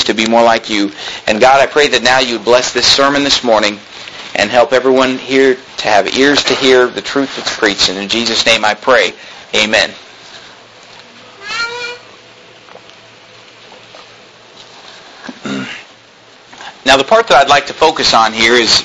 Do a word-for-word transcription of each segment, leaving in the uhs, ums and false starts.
to be more like you. And God, I pray that now you would bless this sermon this morning and help everyone here to have ears to hear the truth that's preached. And in Jesus' name I pray. Amen. Now the part that I'd like to focus on here is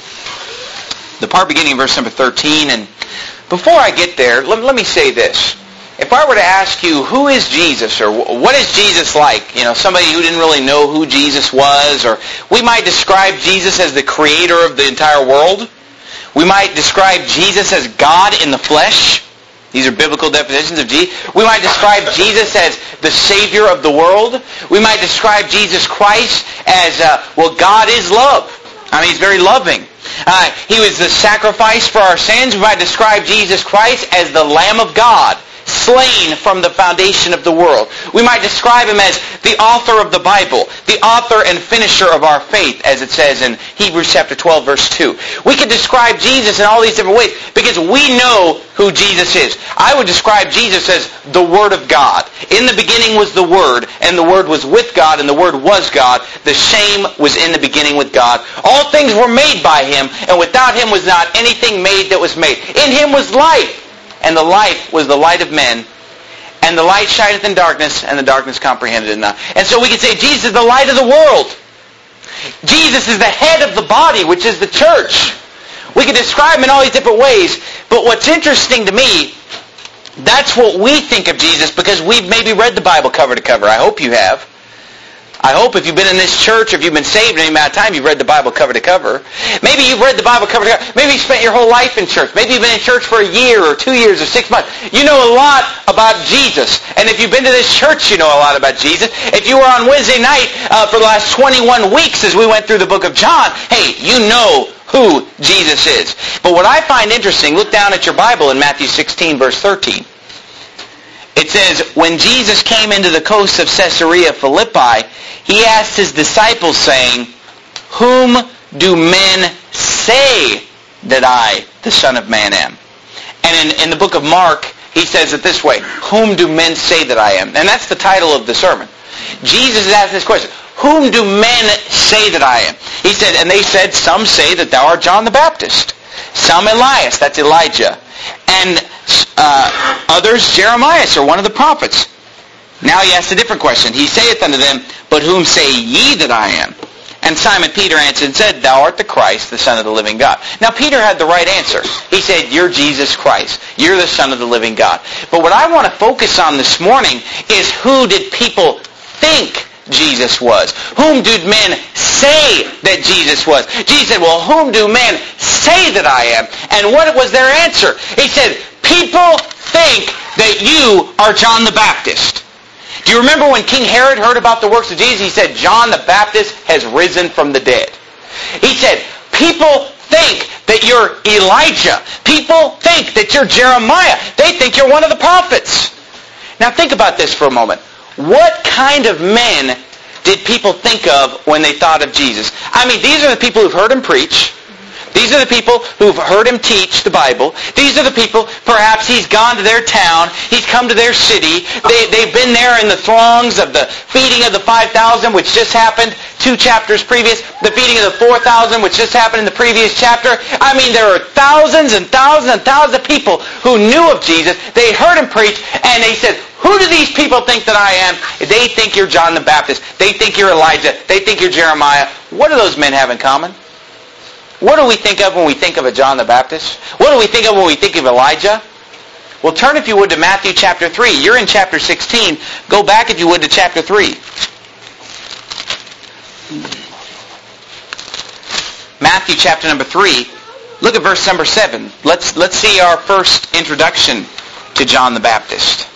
the part beginning in verse number thirteen. And before I get there, let, let me say this. If I were to ask you, who is Jesus, or what is Jesus like? You know, somebody who didn't really know who Jesus was, or we might describe Jesus as the creator of the entire world. We might describe Jesus as God in the flesh. These are biblical definitions of Jesus. We might describe Jesus as the Savior of the world. We might describe Jesus Christ as, uh, well, God is love. I mean, He's very loving. Uh, he was the sacrifice for our sins. We might describe Jesus Christ as the Lamb of God, slain from the foundation of the world. We might describe Him as the author of the Bible, the author and finisher of our faith, as it says in Hebrews chapter twelve, verse two. We could describe Jesus in all these different ways because we know who Jesus is. I would describe Jesus as the Word of God. In the beginning was the Word, and the Word was with God, and the Word was God. The same was in the beginning with God. All things were made by Him, and without Him was not anything made that was made. In Him was life, and the life was the light of men. And the light shineth in darkness, and the darkness comprehended it not. And so we can say Jesus is the light of the world. Jesus is the head of the body, which is the church. We can describe Him in all these different ways. But what's interesting to me, that's what we think of Jesus because we've maybe read the Bible cover to cover. I hope you have. I hope if you've been in this church, or if you've been saved any amount of time, you've read the Bible cover to cover. Maybe you've read the Bible cover to cover. Maybe you spent your whole life in church. Maybe you've been in church for a year or two years or six months. You know a lot about Jesus. And if you've been to this church, you know a lot about Jesus. If you were on Wednesday night uh, for the last twenty-one weeks as we went through the book of John, hey, you know who Jesus is. But what I find interesting, look down at your Bible in Matthew sixteen, verse thirteen. It says, when Jesus came into the coast of Caesarea Philippi, He asked His disciples, saying, whom do men say that I, the Son of Man, am? And in, in the book of Mark, He says it this way, whom do men say that I am? And that's the title of the sermon. Jesus is asking this question, whom do men say that I am? He said, and they said, some say that thou art John the Baptist, some Elias, that's Elijah, and uh, others Jeremiah, or one of the prophets. Now He asked a different question. He saith unto them, but whom say ye that I am? And Simon Peter answered and said, thou art the Christ, the Son of the living God. Now Peter had the right answer. He said, you're Jesus Christ. You're the Son of the living God. But what I want to focus on this morning is, who did people think Jesus was? Whom did men say that Jesus was? Jesus said, well, whom do men say that I am? And what was their answer? He said, people think that you are John the Baptist. Do you remember when King Herod heard about the works of Jesus? He said, John the Baptist has risen from the dead. He said, people think that you're Elijah. People think that you're Jeremiah. They think you're one of the prophets. Now think about this for a moment. What kind of men did people think of when they thought of Jesus? I mean, these are the people who've heard Him preach. These are the people who've heard Him teach the Bible. These are the people, perhaps He's gone to their town. He's come to their city. They, they've been there in the throngs of the feeding of the five thousand, which just happened two chapters previous. The feeding of the four thousand, which just happened in the previous chapter. I mean, there are thousands and thousands and thousands of people who knew of Jesus. They heard Him preach, and they said, who do these people think that I am? They think you're John the Baptist. They think you're Elijah. They think you're Jeremiah. What do those men have in common? What do we think of when we think of a John the Baptist? What do we think of when we think of Elijah? Well, turn, if you would, to Matthew chapter three. You're in chapter sixteen. Go back, if you would, to chapter three. Matthew chapter number three. Look at verse number seven. Let's, let's see our first introduction to John the Baptist.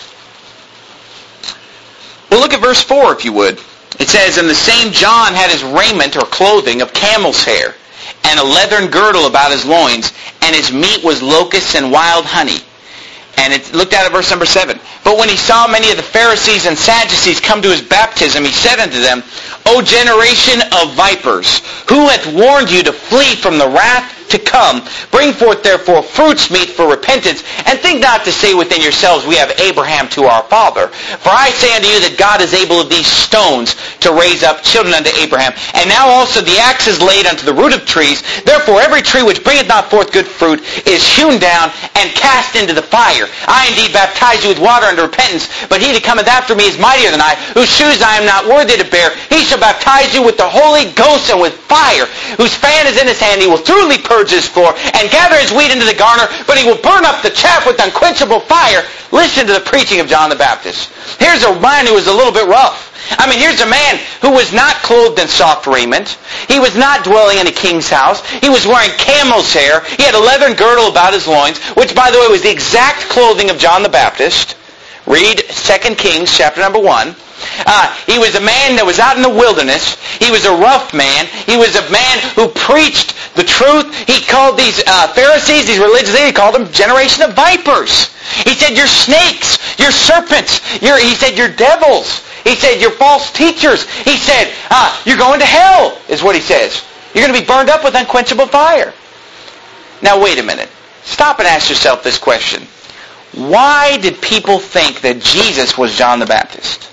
Well, look at verse four, if you would. It says, and the same John had his raiment or clothing of camel's hair, and a leathern girdle about his loins, and his meat was locusts and wild honey. And it looked at verse number seven. But when he saw many of the Pharisees and Sadducees come to his baptism, he said unto them, O generation of vipers, who hath warned you to flee from the wrath to come. Bring forth therefore fruits meet for repentance, and think not to say within yourselves, we have Abraham to our father. For I say unto you that God is able of these stones to raise up children unto Abraham. And now also the axe is laid unto the root of trees. Therefore every tree which bringeth not forth good fruit is hewn down and cast into the fire. I indeed baptize you with water unto repentance, but he that cometh after me is mightier than I, whose shoes I am not worthy to bear. He shall baptize you with the Holy Ghost and with fire, whose fan is in his hand. He will thoroughly purge his floor and gather his wheat into the garner, but he will burn up the chaff with unquenchable fire. Listen to the preaching of John the Baptist. Here's a man who was a little bit rough. I mean, here's a man who was not clothed in soft raiment. He was not dwelling in a king's house. He was wearing camel's hair. He had a leathern girdle about his loins, which, by the way, was the exact clothing of John the Baptist. Read Second Kings chapter number one. Uh, he was a man that was out in the wilderness. He was a rough man. He was a man who preached the truth. He called these uh, Pharisees, these religious leaders, he called them generation of vipers. He said, you're snakes, you're serpents, you're, he said, you're devils. He said, you're false teachers. He said, uh, you're going to hell, is what he says. You're going to be burned up with unquenchable fire. Now, wait a minute. Stop and ask yourself this question. Why did people think that Jesus was John the Baptist?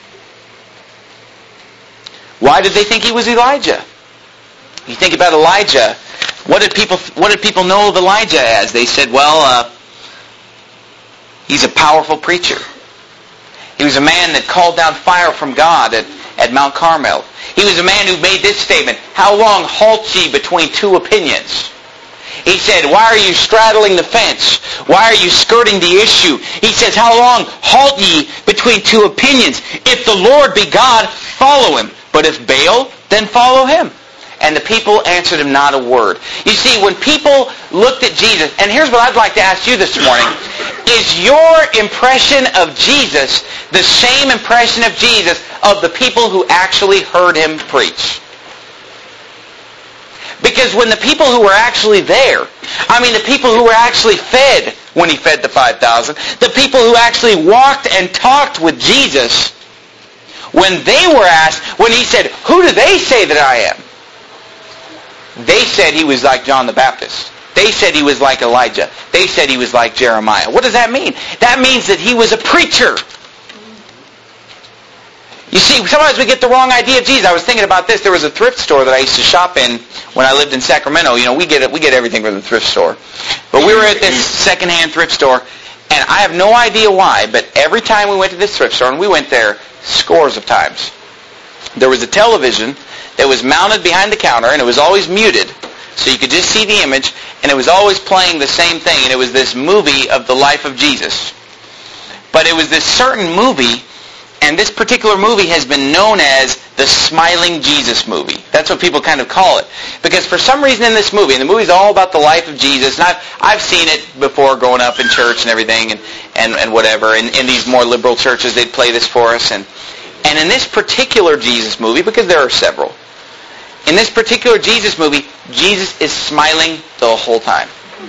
Why did they think he was Elijah? You think about Elijah. What did people What did people know of Elijah as? They said, well, uh, he's a powerful preacher. He was a man that called down fire from God at, at Mount Carmel. He was a man who made this statement, how long halt ye between two opinions? He said, why are you straddling the fence? Why are you skirting the issue? He says, how long halt ye between two opinions? If the Lord be God, follow him. But if Baal, then follow him. And the people answered him not a word. You see, when people looked at Jesus, and here's what I'd like to ask you this morning, is your impression of Jesus the same impression of Jesus of the people who actually heard him preach? Because when the people who were actually there, I mean the people who were actually fed when he fed the five thousand, the people who actually walked and talked with Jesus, when they were asked, when he said, who do they say that I am? They said he was like John the Baptist. They said he was like Elijah. They said he was like Jeremiah. What does that mean? That means that he was a preacher. You see, sometimes we get the wrong idea of Jesus. I was thinking about this. There was a thrift store that I used to shop in when I lived in Sacramento. You know, we get we get everything from the thrift store. But we were at this secondhand thrift store, and I have no idea why, but every time we went to this thrift store, and we went there scores of times, there was a television that was mounted behind the counter, and it was always muted, so you could just see the image, and it was always playing the same thing, and it was this movie of the life of Jesus. But it was this certain movie, and this particular movie has been known as the Smiling Jesus movie. That's what people kind of call it. Because for some reason in this movie, and the movie's all about the life of Jesus, and I've, I've seen it before growing up in church and everything, and, and, and whatever, and in these more liberal churches, they'd play this for us, and, and in this particular Jesus movie, because there are several, in this particular Jesus movie, Jesus is smiling the whole time.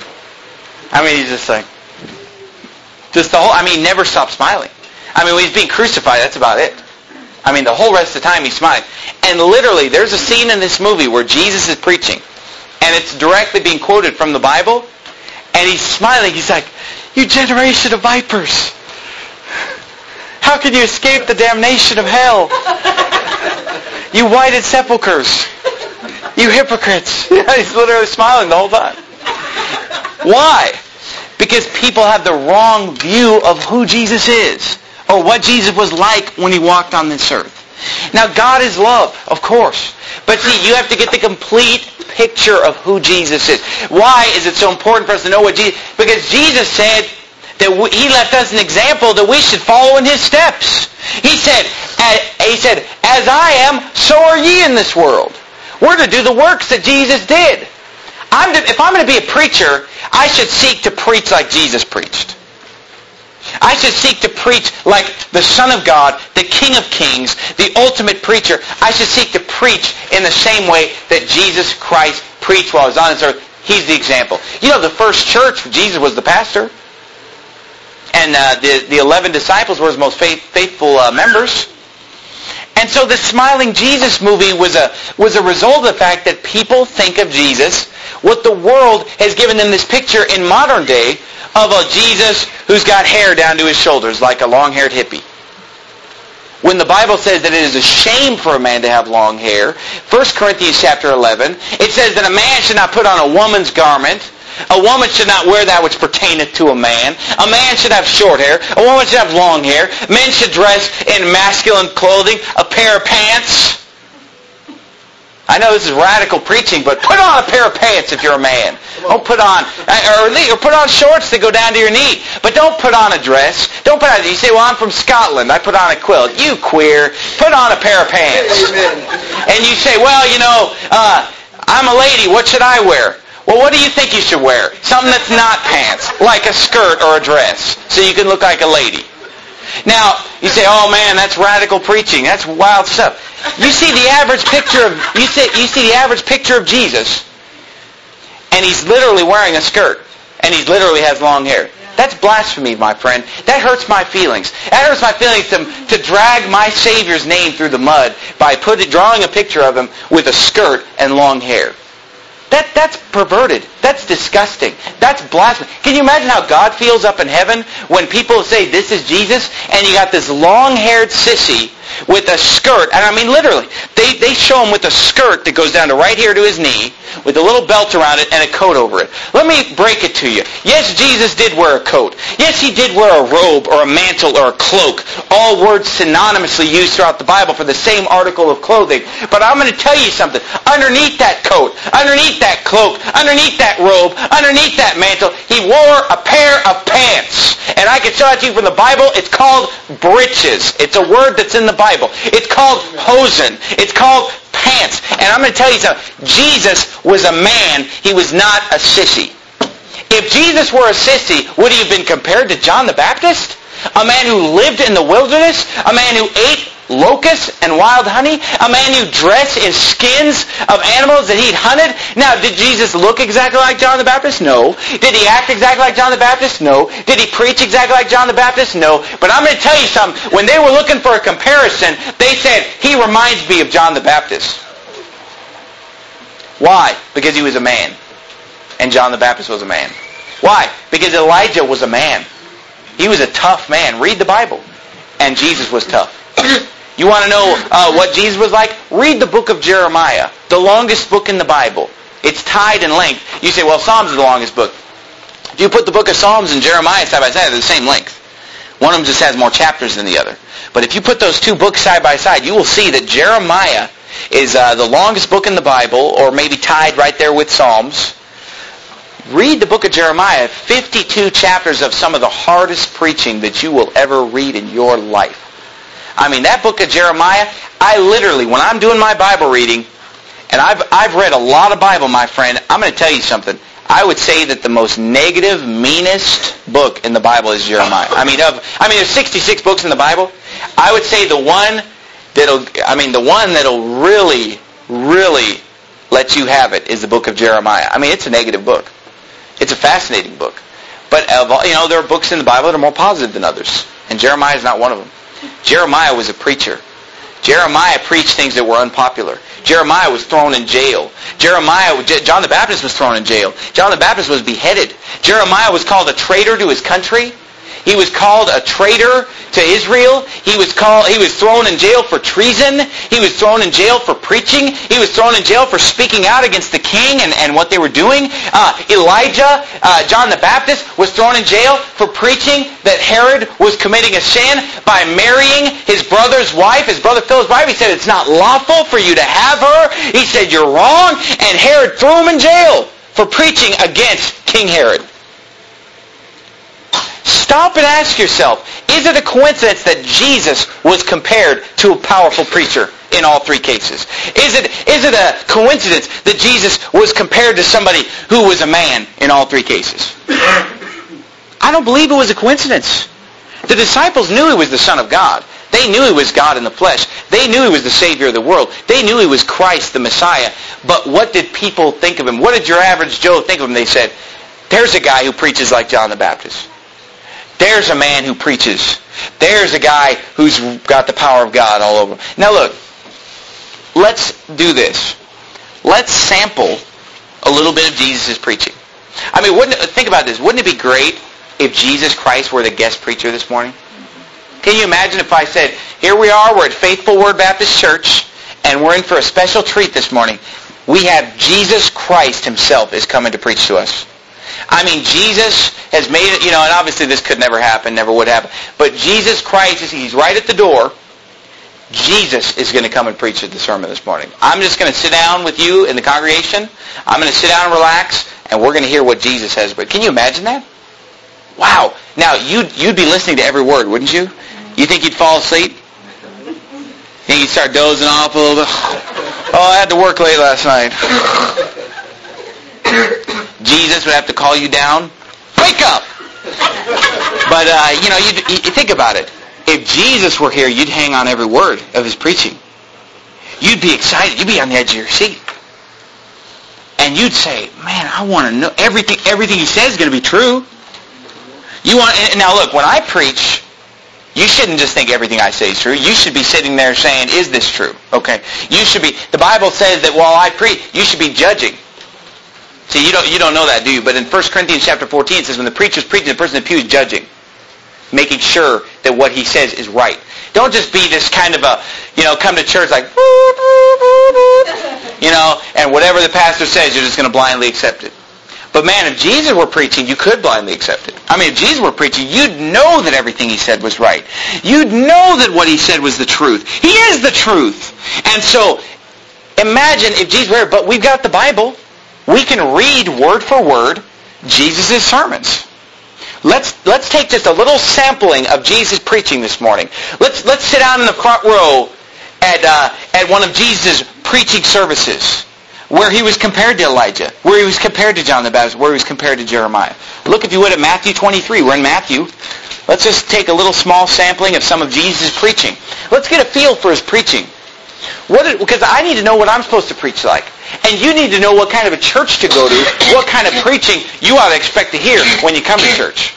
I mean, he's just like, just the whole, I mean, he never stops smiling. I mean, when he's being crucified, that's about it. I mean, the whole rest of the time he's smiling. And literally, there's a scene in this movie where Jesus is preaching, and it's directly being quoted from the Bible, and he's smiling. He's like, you generation of vipers, how can you escape the damnation of hell? You whited sepulchres, you hypocrites. He's literally smiling the whole time. Why? Because people have the wrong view of who Jesus is, or what Jesus was like when he walked on this earth. Now, God is love, of course. But see, you have to get the complete picture of who Jesus is. Why is it so important for us to know what Jesus... Because Jesus said that we, he left us an example that we should follow in his steps. He said, he said, as I am, so are ye in this world. We're to do the works that Jesus did. I'm to, if I'm going to be a preacher, I should seek to preach like Jesus preached. I should seek to preach like the Son of God, the King of Kings, the ultimate preacher. I should seek to preach in the same way that Jesus Christ preached while he was on this earth. He's the example. You know, the first church, Jesus was the pastor. And uh, the, the eleven disciples were his most faith, faithful uh, members. And so the Smiling Jesus movie was a was a result of the fact that people think of Jesus what the world has given them this picture in modern day of a Jesus who's got hair down to his shoulders like a long-haired hippie. When the Bible says that it is a shame for a man to have long hair, First Corinthians chapter eleven, it says that a man should not put on a woman's garment. A woman should not wear that which pertaineth to a man. A man should have short hair. A woman should have long hair. Men should dress in masculine clothing, a pair of pants. I know this is radical preaching, but put on a pair of pants if you're a man. Don't put on, or, or put on shorts that go down to your knee. But don't put on a dress. Don't put on, you say, well, I'm from Scotland. I put on a quilt. You queer. Put on a pair of pants. And you say, well, you know, uh, I'm a lady. What should I wear? Well, what do you think you should wear? Something that's not pants, like a skirt or a dress, so you can look like a lady. Now, you say, oh man, that's radical preaching. That's wild stuff. You see the average picture of you see you see the average picture of Jesus, and he's literally wearing a skirt, and he literally has long hair. That's blasphemy, my friend. That hurts my feelings. That hurts my feelings to, to drag my Savior's name through the mud by putting drawing a picture of him with a skirt and long hair. That that's perverted. That's disgusting. That's blasphemy. Can you imagine how God feels up in heaven when people say this is Jesus and you got this long-haired sissy with a skirt, and I mean literally, they, they show him with a skirt that goes down to right here to his knee with a little belt around it and a coat over it. Let me break it to you. Yes, Jesus did wear a coat. Yes, he did wear a robe or a mantle or a cloak. All words synonymously used throughout the Bible for the same article of clothing. But I'm going to tell you something. Underneath that coat, underneath that cloak, underneath that robe, underneath that mantle, he wore a pair of pants. And I can show it to you from the Bible. It's called breeches. It's a word that's in the Bible. It's called hosen. It's called pants. And I'm going to tell you something. Jesus was a man. He was not a sissy. If Jesus were a sissy, would he have been compared to John the Baptist? A man who lived in the wilderness? A man who ate locusts and wild honey? A man who dressed in skins of animals that he'd hunted? Now, did Jesus look exactly like John the Baptist? No. Did he act exactly like John the Baptist? No. Did he preach exactly like John the Baptist? No. But I'm going to tell you something. When they were looking for a comparison, they said, he reminds me of John the Baptist. Why? Because he was a man. And John the Baptist was a man. Why? Because Elijah was a man. He was a tough man. Read the Bible. And Jesus was tough. You want to know uh, what Jesus was like? Read the book of Jeremiah, the longest book in the Bible. It's tied in length. You say, well, Psalms is the longest book. If you put the book of Psalms and Jeremiah side by side, they're the same length. One of them just has more chapters than the other. But if you put those two books side by side, you will see that Jeremiah is uh, the longest book in the Bible, or maybe tied right there with Psalms. Read the book of Jeremiah, fifty-two chapters of some of the hardest preaching that you will ever read in your life. I mean, that book of Jeremiah, I literally, when I'm doing my Bible reading, and I've I've read a lot of Bible, my friend, I'm going to tell you something. I would say that the most negative, meanest book in the Bible is Jeremiah. I mean, of I mean, there's sixty-six books in the Bible. I would say the one that'll, I mean, the one that'll really, really let you have it is the book of Jeremiah. I mean, it's a negative book. It's a fascinating book. But, of all, you know, there are books in the Bible that are more positive than others. And Jeremiah is not one of them. Jeremiah was a preacher. Jeremiah preached things that were unpopular. Jeremiah was thrown in jail. Jeremiah, John the Baptist was thrown in jail. John the Baptist was beheaded. Jeremiah was called a traitor to his country. He was called a traitor to Israel. He was called. He was thrown in jail for treason. He was thrown in jail for preaching. He was thrown in jail for speaking out against the king and, and what they were doing. Uh, Elijah, uh, John the Baptist, was thrown in jail for preaching that Herod was committing a sin by marrying his brother's wife, his brother Philip's wife. He said, it's not lawful for you to have her. He said, you're wrong. And Herod threw him in jail for preaching against King Herod. Stop and ask yourself, is it a coincidence that Jesus was compared to a powerful preacher in all three cases? Is it is it a coincidence that Jesus was compared to somebody who was a man in all three cases? I don't believe it was a coincidence. The disciples knew he was the Son of God. They knew he was God in the flesh. They knew he was the Savior of the world. They knew he was Christ, the Messiah. But what did people think of him? What did your average Joe think of him? They said, there's a guy who preaches like John the Baptist. There's a man who preaches. There's a guy who's got the power of God all over him. Now look, let's do this. Let's sample, a little bit of Jesus' preaching. I mean, wouldn't it, think about this. Wouldn't it be great if Jesus Christ were the guest preacher this morning? Can you imagine if I said, here we are, we're at Faithful Word Baptist Church, and we're in for a special treat this morning. We have Jesus Christ himself is coming to preach to us. I mean, Jesus has made it, you know, and obviously this could never happen, never would happen, but Jesus Christ, is he's right at the door. Jesus is going to come and preach at the sermon this morning. I'm just going to sit down with you in the congregation. I'm going to sit down and relax, and we're going to hear what Jesus has. But can you imagine that? Wow. Now, you'd, you'd be listening to every word, wouldn't you? You think you'd fall asleep? Think you'd start dozing off a little bit? Oh, I had to work late last night. Jesus would have to call you down. Wake up! But, uh, you know, you, you think about it. If Jesus were here, you'd hang on every word of his preaching. You'd be excited. You'd be on the edge of your seat. And you'd say, man, I want to know everything. Everything he says is going to be true. You want, and now look, when I preach, you shouldn't just think everything I say is true. You should be sitting there saying, is this true? Okay. You should be, the Bible says that while I preach, you should be judging. See, you don't, you don't know that, do you? But in First Corinthians chapter fourteen, it says when the preacher's preaching, the person in the pew is judging, making sure that what he says is right. Don't just be this kind of a, you know, come to church like, you know, and whatever the pastor says, you're just going to blindly accept it. But man, if Jesus were preaching, you could blindly accept it. I mean, if Jesus were preaching, you'd know that everything he said was right. You'd know that what he said was the truth. He is the truth. And so, imagine if Jesus were here, but we've got the Bible. We can read word for word Jesus' sermons. Let's let's take just a little sampling of Jesus preaching this morning. Let's let's sit down in the front row at uh, at one of Jesus' preaching services, where he was compared to Elijah, where he was compared to John the Baptist, where he was compared to Jeremiah. Look, if you would, at Matthew twenty-three. We're in Matthew. Let's just take a little small sampling of some of Jesus' preaching. Let's get a feel for his preaching. What did, because I need to know what I'm supposed to preach like. And you need to know what kind of a church to go to, what kind of preaching you ought to expect to hear when you come to church.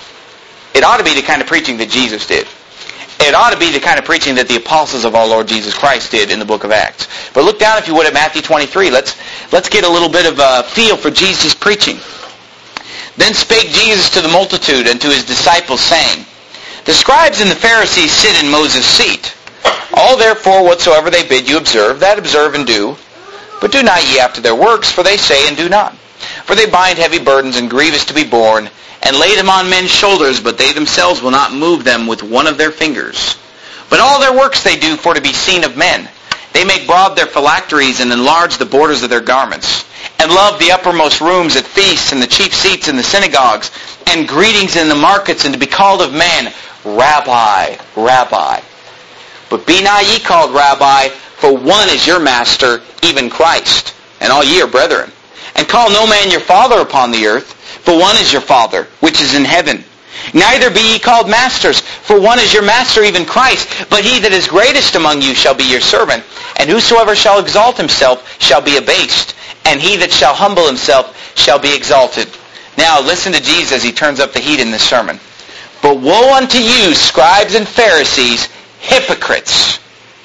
It ought to be the kind of preaching that Jesus did. It ought to be the kind of preaching that the apostles of our Lord Jesus Christ did in the book of Acts. But look down, if you would, at Matthew twenty-three. Let's, let's get a little bit of a feel for Jesus' preaching. Then spake Jesus to the multitude and to his disciples, saying, The scribes and the Pharisees sit in Moses' seat. All therefore whatsoever they bid you observe, that observe and do. But do not ye after their works, for they say and do not. For they bind heavy burdens and grievous to be borne, and lay them on men's shoulders, but they themselves will not move them with one of their fingers. But all their works they do for to be seen of men. They make broad their phylacteries and enlarge the borders of their garments, and love the uppermost rooms at feasts and the chief seats in the synagogues, and greetings in the markets, and to be called of men, Rabbi, Rabbi. But be not ye called Rabbi, for one is your master, even Christ, and all ye are brethren. And call no man your father upon the earth, for one is your Father, which is in heaven. Neither be ye called masters, for one is your master, even Christ. But he that is greatest among you shall be your servant. And whosoever shall exalt himself shall be abased, and he that shall humble himself shall be exalted. Now listen to Jesus as he turns up the heat in this sermon. But woe unto you, scribes and Pharisees, hypocrites!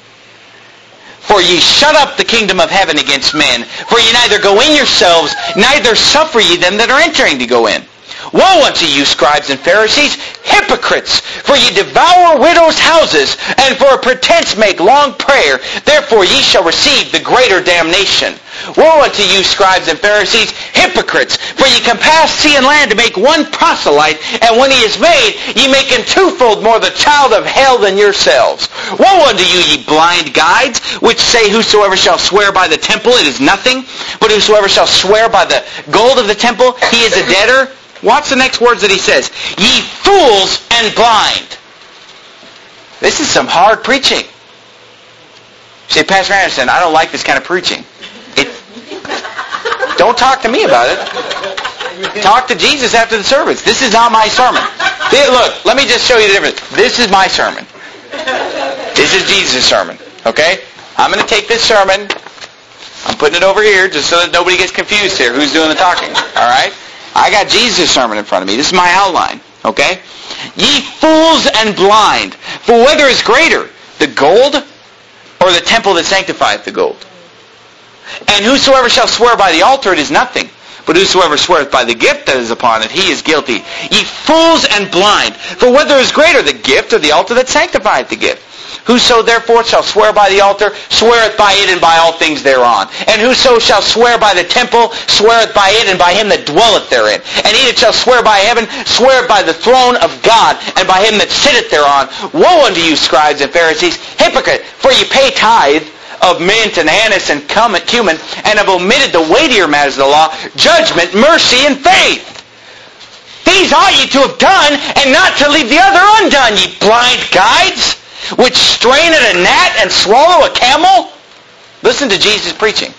For ye shut up the kingdom of heaven against men. For ye neither go in yourselves, neither suffer ye them that are entering to go in. Woe unto you, scribes and Pharisees, hypocrites! For ye devour widows' houses, and for a pretense make long prayer. Therefore ye shall receive the greater damnation. Woe unto you, scribes and Pharisees, hypocrites! For ye compass sea and land to make one proselyte, and when he is made, ye make him twofold more the child of hell than yourselves. Woe unto you, ye blind guides, which say, Whosoever shall swear by the temple, it is nothing. But whosoever shall swear by the gold of the temple, he is a debtor. Watch the next words that he says. Ye fools and blind. This is some hard preaching. You say, Pastor Anderson, I don't like this kind of preaching. It, don't talk to me about it. Talk to Jesus after the service. This is not my sermon. Look, let me just show you the difference. This is my sermon. This is Jesus' sermon. Okay? I'm going to take this sermon. I'm putting it over here just so that nobody gets confused here. Who's doing the talking? All right? I got Jesus' sermon in front of me. This is my outline, okay? Ye fools and blind, for whether is greater, the gold or the temple that sanctifieth the gold? And whosoever shall swear by the altar, it is nothing. But whosoever sweareth by the gift that is upon it, he is guilty. Ye fools and blind! For whether is greater, the gift or the altar that sanctifieth the gift? Whoso therefore shall swear by the altar, sweareth by it and by all things thereon. And whoso shall swear by the temple, sweareth by it and by him that dwelleth therein. And he that shall swear by heaven, sweareth by the throne of God, and by him that sitteth thereon. Woe unto you, scribes and Pharisees, hypocrite! For ye pay tithe of mint and anise and cumin, and have omitted the weightier matters of the law, judgment, mercy, and faith. These ought ye to have done, and not to leave the other undone, ye blind guides, which strain at a gnat and swallow a camel? Listen to Jesus preaching.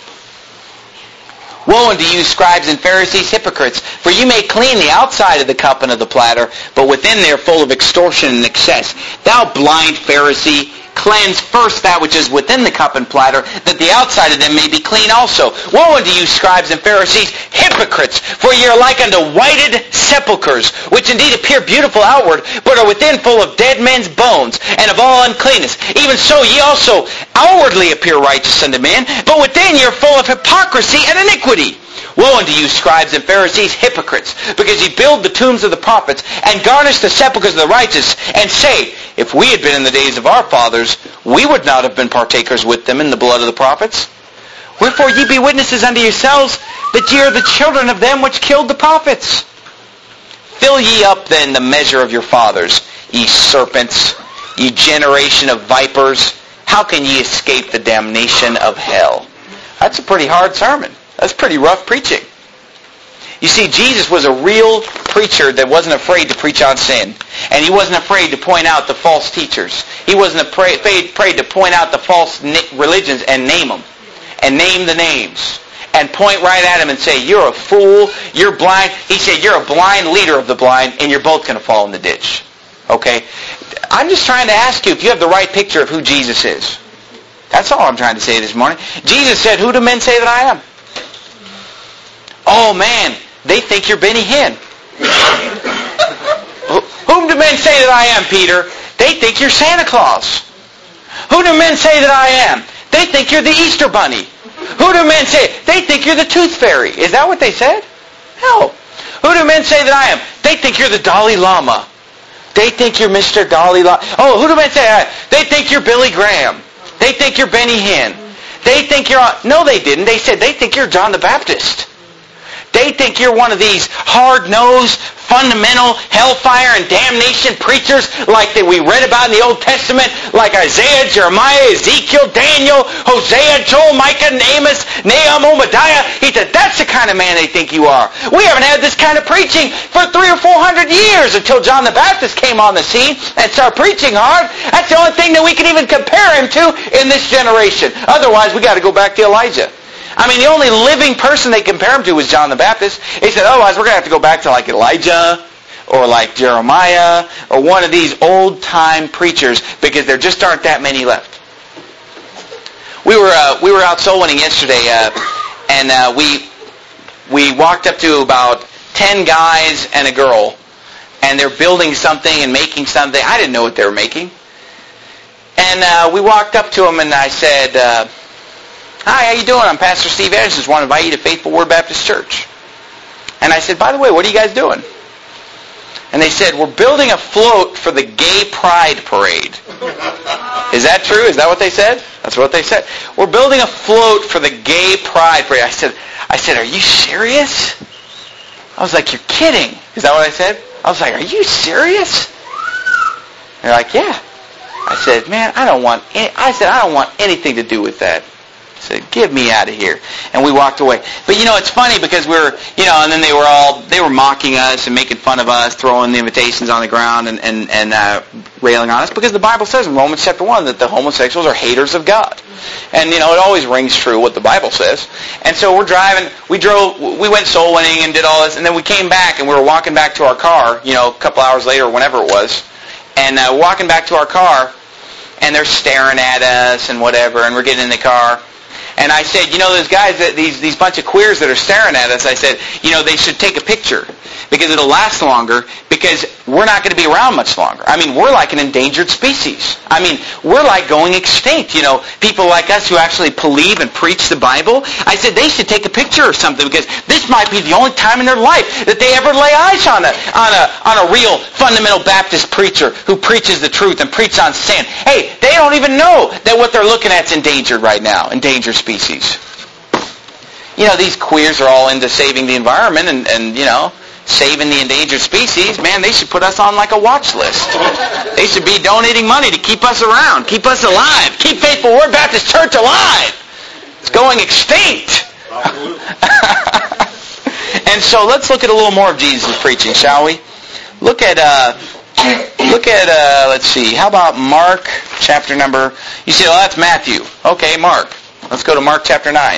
Woe unto you, scribes and Pharisees, hypocrites! For you may clean the outside of the cup and of the platter, but within they are full of extortion and excess. Thou blind Pharisee, cleanse first that which is within the cup and platter, that the outside of them may be clean also. Woe unto you, scribes and Pharisees, hypocrites! For ye are like unto whited sepulchres, which indeed appear beautiful outward, but are within full of dead men's bones, and of all uncleanness. Even so ye also outwardly appear righteous unto men, but within ye are full of hypocrisy and iniquity. Woe unto you, scribes and Pharisees, hypocrites, because ye build the tombs of the prophets, and garnish the sepulchres of the righteous, and say, If we had been in the days of our fathers, we would not have been partakers with them in the blood of the prophets. Wherefore ye be witnesses unto yourselves, that ye are the children of them which killed the prophets. Fill ye up then the measure of your fathers, ye serpents, ye generation of vipers. How can ye escape the damnation of hell? That's a pretty hard sermon. That's pretty rough preaching. You see, Jesus was a real preacher that wasn't afraid to preach on sin. And he wasn't afraid to point out the false teachers. He wasn't afraid, afraid to point out the false religions and name them. And name the names. And point right at them and say, you're a fool, you're blind. He said, you're a blind leader of the blind, and you're both going to fall in the ditch. Okay? I'm just trying to ask you if you have the right picture of who Jesus is. That's all I'm trying to say this morning. Jesus said, who do men say that I am? Oh man, they think you're Benny Hinn. Whom do men say that I am, Peter? They think you're Santa Claus. Who do men say that I am? They think you're the Easter Bunny. Who do men say? They think you're the Tooth Fairy. Is that what they said? No. Who do men say that I am? They think you're the Dalai Lama. They think you're Mister Dalai Lama. Oh, who do men say I am? They think you're Billy Graham. They think you're Benny Hinn. They think you're... No, they didn't. They said they think you're John the Baptist. They think you're one of these hard-nosed, fundamental, hellfire and damnation preachers like that we read about in the Old Testament, like Isaiah, Jeremiah, Ezekiel, Daniel, Hosea, Joel, Micah, Amos, Nahum, Obadiah. He said, that's the kind of man they think you are. We haven't had this kind of preaching for three or four hundred years until John the Baptist came on the scene and started preaching hard. That's the only thing that we can even compare him to in this generation. Otherwise, we got to go back to Elijah. I mean, the only living person they compare him to was John the Baptist. He said, otherwise we're going to have to go back to like Elijah or like Jeremiah or one of these old-time preachers because there just aren't that many left. We were uh, we were out soul winning yesterday, uh, and uh, we we walked up to about ten guys and a girl, and they're building something and making something. I didn't know what they were making. And uh, we walked up to them, and I said... Uh, Hi, how you doing? I'm Pastor Steve Anderson. Just want to invite you to Faithful Word Baptist Church. And I said, by the way, what are you guys doing? And they said, we're building a float for the Gay Pride Parade. Is that true? Is that what they said? That's what they said. We're building a float for the Gay Pride Parade. I said, I said, are you serious? I was like, you're kidding. Is that what I said? I was like, are you serious? They're like, yeah. I said, man, I don't want any, I said, I don't want anything to do with that. Said, get me out of here. And we walked away. But you know, it's funny because we were, you know, and then they were all, they were mocking us and making fun of us, throwing the invitations on the ground and, and, and uh, railing on us because the Bible says in Romans chapter one that the homosexuals are haters of God. And, you know, it always rings true what the Bible says. And so we're driving, we drove, we went soul winning and did all this, and then we came back and we were walking back to our car, you know, a couple hours later or whenever it was, and uh, walking back to our car, and they're staring at us and whatever, and we're getting in the car. And I said, you know, those guys, that these these bunch of queers that are staring at us, I said, you know, they should take a picture because it'll last longer, because we're not going to be around much longer. I mean, we're like an endangered species. I mean, we're like going extinct. You know, people like us who actually believe and preach the Bible, I said they should take a picture or something, because this might be the only time in their life that they ever lay eyes on a on a on a real fundamental Baptist preacher who preaches the truth and preaches on sin. Hey, they don't even know that what they're looking at is endangered right now, endangered species. You know, these queers are all into saving the environment and, and you know, saving the endangered species. Man, they should put us on like a watch list. They should be donating money to keep us around, keep us alive, keep Faithful Word Baptist Church alive. It's going extinct. And so let's look at a little more of Jesus' preaching, shall we? Look at, uh, look at, uh, let's see, how about Mark chapter number, you say, well, that's Matthew. Okay, Mark. Let's go to Mark chapter nine.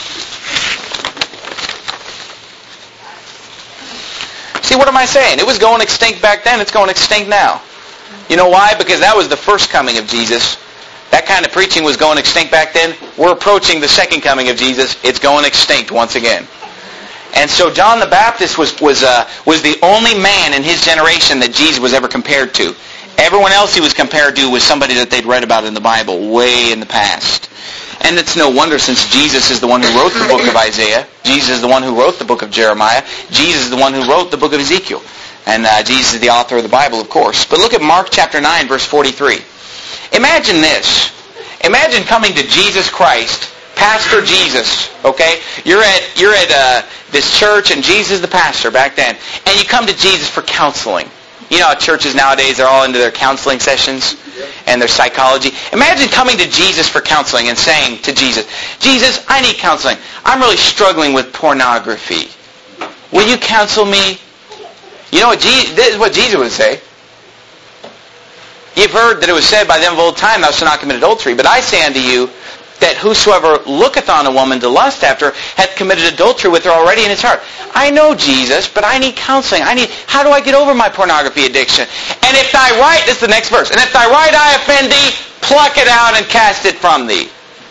See, what am I saying? It was going extinct back then. It's going extinct now. You know why? Because that was the first coming of Jesus. That kind of preaching was going extinct back then. We're approaching the second coming of Jesus. It's going extinct once again. And so John the Baptist was was uh, was the only man in his generation that Jesus was ever compared to. Everyone else he was compared to was somebody that they'd read about in the Bible way in the past. And it's no wonder, since Jesus is the one who wrote the book of Isaiah, Jesus is the one who wrote the book of Jeremiah, Jesus is the one who wrote the book of Ezekiel. And uh, Jesus is the author of the Bible, of course. But look at Mark chapter nine, verse forty-three. Imagine this. Imagine coming to Jesus Christ, Pastor Jesus, okay? You're at you're at uh, this church, and Jesus is the pastor back then. And you come to Jesus for counseling. You know how churches nowadays, they're all into their counseling sessions and their psychology. Imagine coming to Jesus for counseling and saying to Jesus, Jesus, I need counseling. I'm really struggling with pornography. Will you counsel me? You know what Jesus, this is what Jesus would say. You've heard that it was said by them of old time, thou shalt not commit adultery. But I say unto you, that whosoever looketh on a woman to lust after hath committed adultery with her already in his heart. I know Jesus, but I need counseling. I need, how do I get over my pornography addiction? And if thy right, this is the next verse, and if thy right eye offend thee, pluck it out and cast it from thee.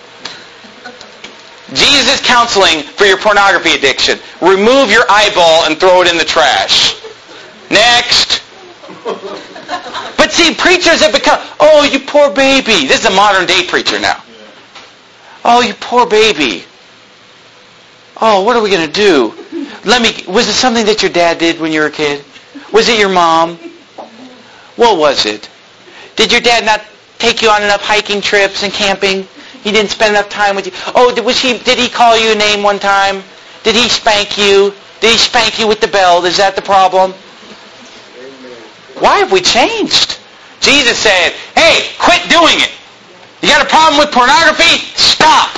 Jesus is counseling for your pornography addiction. Remove your eyeball and throw it in the trash. Next. But see, preachers have become, oh, you poor baby. This is a modern day preacher now. Oh, you poor baby. Oh, what are we going to do? Let me. Was it something that your dad did when you were a kid? Was it your mom? What was it? Did your dad not take you on enough hiking trips and camping? He didn't spend enough time with you. Oh, did, was he? Did he call you a name one time? Did he spank you? Did he spank you with the belt? Is that the problem? Why have we changed? Jesus said, hey, quit doing it. You got a problem with pornography? Stop.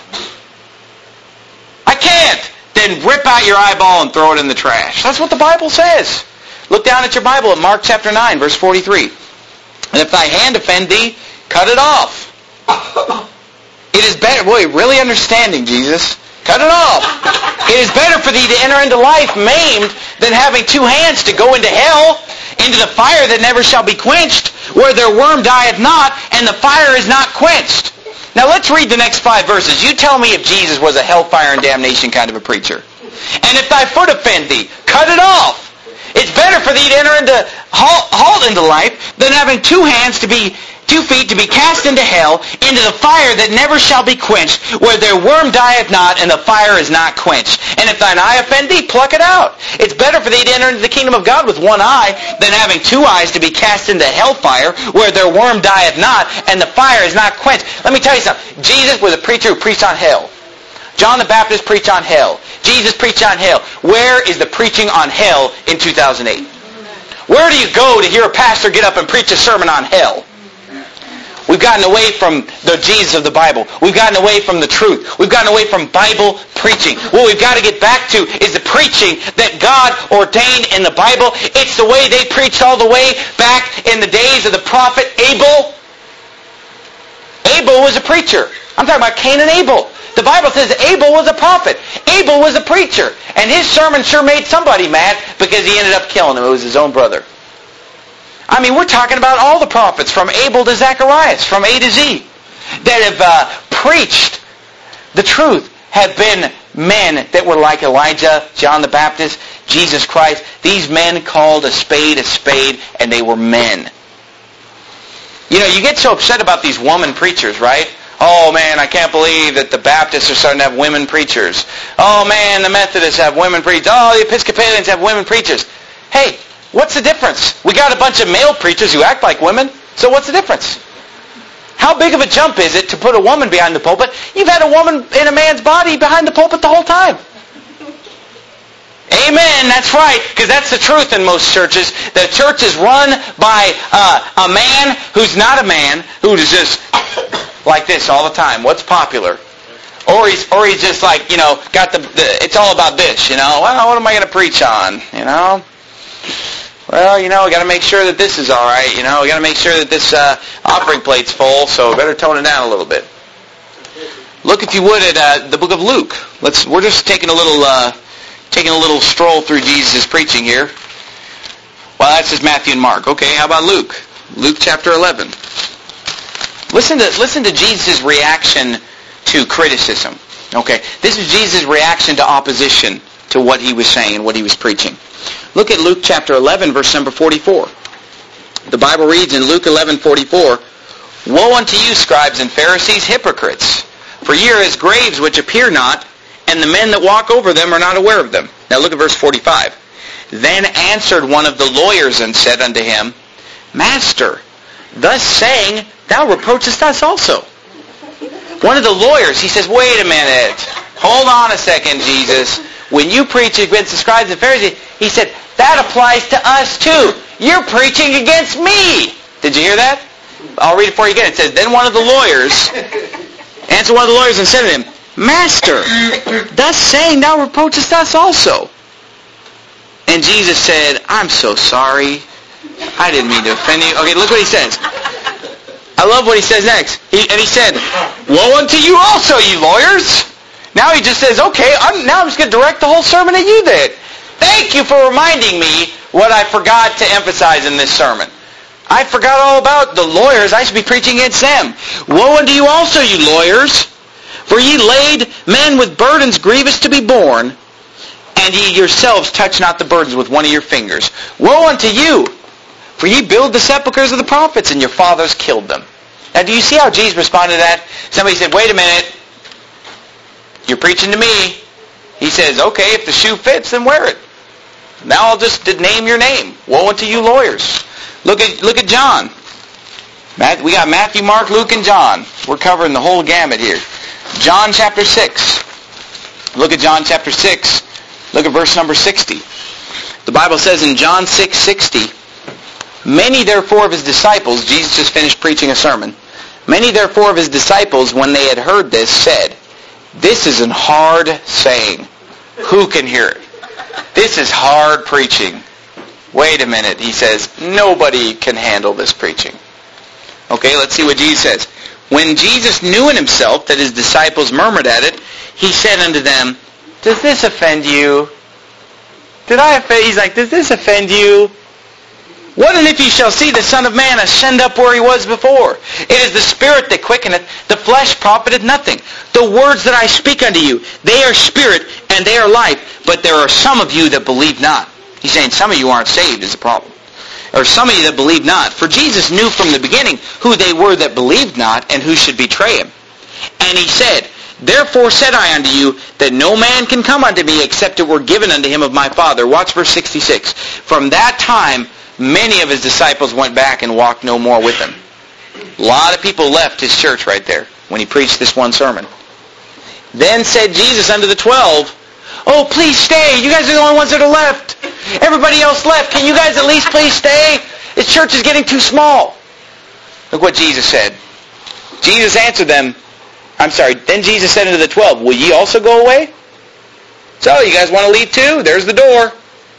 I can't. Then rip out your eyeball and throw it in the trash. That's what the Bible says. Look down at your Bible at Mark chapter nine, verse forty-three. And if thy hand offend thee, cut it off. It is better. Boy, really understanding, Jesus. Cut it off. It is better for thee to enter into life maimed than having two hands to go into hell, into the fire that never shall be quenched, where their worm dieth not, and the fire is not quenched. Now let's read the next five verses. You tell me if Jesus was a hellfire and damnation kind of a preacher. And if thy foot offend thee, cut it off. It's better for thee to enter into halt, halt into life than having two hands to be two feet to be cast into hell, into the fire that never shall be quenched, where their worm dieth not, and the fire is not quenched. And if thine eye offend thee, pluck it out. It's better for thee to enter into the kingdom of God with one eye than having two eyes to be cast into hellfire, where their worm dieth not, and the fire is not quenched. Let me tell you something. Jesus was a preacher who preached on hell. John the Baptist preached on hell. Jesus preached on hell. Where is the preaching on hell in two thousand eight? Where do you go to hear a pastor get up and preach a sermon on hell? We've gotten away from the Jesus of the Bible. We've gotten away from the truth. We've gotten away from Bible preaching. What we've got to get back to is the preaching that God ordained in the Bible. It's the way they preached all the way back in the days of the prophet Abel. Abel was a preacher. I'm talking about Cain and Abel. The Bible says Abel was a prophet. Abel was a preacher. And his sermon sure made somebody mad because he ended up killing him. It was his own brother. I mean, we're talking about all the prophets from Abel to Zacharias, from A to Z, that have uh, preached the truth, have been men that were like Elijah, John the Baptist, Jesus Christ. These men called a spade a spade, and they were men. You know, you get so upset about these woman preachers, right? Oh man, I can't believe that the Baptists are starting to have women preachers. Oh man, the Methodists have women preachers. Oh, the Episcopalians have women preachers. Hey, what's the difference? We got a bunch of male preachers who act like women, so what's the difference? How big of a jump is it to put a woman behind the pulpit? You've had a woman in a man's body behind the pulpit the whole time. Amen, that's right, because that's the truth in most churches. The church is run by uh, a man who's not a man, who's just like this all the time. What's popular? Or he's or he's just like, you know, got the, the it's all about this, you know. Well, what am I going to preach on, you know? Well, you know, we got to make sure that this is all right, you know. We got to make sure that this uh, offering plate's full, so we better tone it down a little bit. Look, if you would, at uh, the book of Luke. Let's. We're just taking a little uh, taking a little stroll through Jesus' preaching here. Well, that's just Matthew and Mark. Okay, how about Luke? Luke chapter eleven. Listen to listen to Jesus' reaction to criticism. Okay, this is Jesus' reaction to opposition to what he was saying and what he was preaching. Look at Luke chapter eleven, verse number forty-four. The Bible reads in Luke eleven forty-four, "Woe unto you, scribes and Pharisees, hypocrites! For ye are as graves which appear not, and the men that walk over them are not aware of them." Now look at verse forty-five. "Then answered one of the lawyers and said unto him, Master, thus saying, thou reproachest us also." One of the lawyers, he says, wait a minute. Hold on a second, Jesus. When you preach against the scribes and Pharisees, he said, that applies to us too. You're preaching against me. Did you hear that? I'll read it for you again. It says, then one of the lawyers answered one of the lawyers and said to him, Master, thus saying thou reproachest us also. And Jesus said, I'm so sorry. I didn't mean to offend you. Okay, look what he says. I love what he says next. He, and he said, woe unto you also, ye lawyers. Now he just says, okay, I'm, now I'm just going to direct the whole sermon at you then. Thank you for reminding me what I forgot to emphasize in this sermon. I forgot all about the lawyers. I should be preaching against them. Woe unto you also, ye lawyers, for ye laid men with burdens grievous to be borne, and ye yourselves touch not the burdens with one of your fingers. Woe unto you, for ye build the sepulchres of the prophets, and your fathers killed them. Now, do you see how Jesus responded to that? Somebody said, wait a minute. You're preaching to me. He says, okay, if the shoe fits, then wear it. Now I'll just name your name. Woe unto you lawyers. Look at look at John. We got Matthew, Mark, Luke, and John. We're covering the whole gamut here. John chapter six. Look at John chapter six. Look at verse number sixty. The Bible says in John six sixty, many therefore of his disciples, Jesus just finished preaching a sermon, many therefore of his disciples, when they had heard this, said, this is an hard saying. Who can hear it? This is hard preaching. Wait a minute, he says, nobody can handle this preaching. Okay, let's see what Jesus says. When Jesus knew in himself that his disciples murmured at it, he said unto them, does this offend you? Did I offend? He's like, does this offend you? What and if ye shall see the Son of Man ascend up where he was before? It is the Spirit that quickeneth, the flesh profited nothing. The words that I speak unto you, they are spirit and they are life, but there are some of you that believe not. He's saying some of you aren't saved is the problem. Or some of you that believe not. For Jesus knew from the beginning who they were that believed not and who should betray him. And he said, therefore said I unto you, that no man can come unto me except it were given unto him of my Father. Watch verse sixty-six. From that time, many of his disciples went back and walked no more with him. A lot of people left his church right there when he preached this one sermon. Then said Jesus unto the twelve, oh, please stay. You guys are the only ones that are left. Everybody else left. Can you guys at least please stay? This church is getting too small. Look what Jesus said. Jesus answered them, I'm sorry, then Jesus said unto the twelve, will ye also go away? So, you guys want to leave too? There's the door.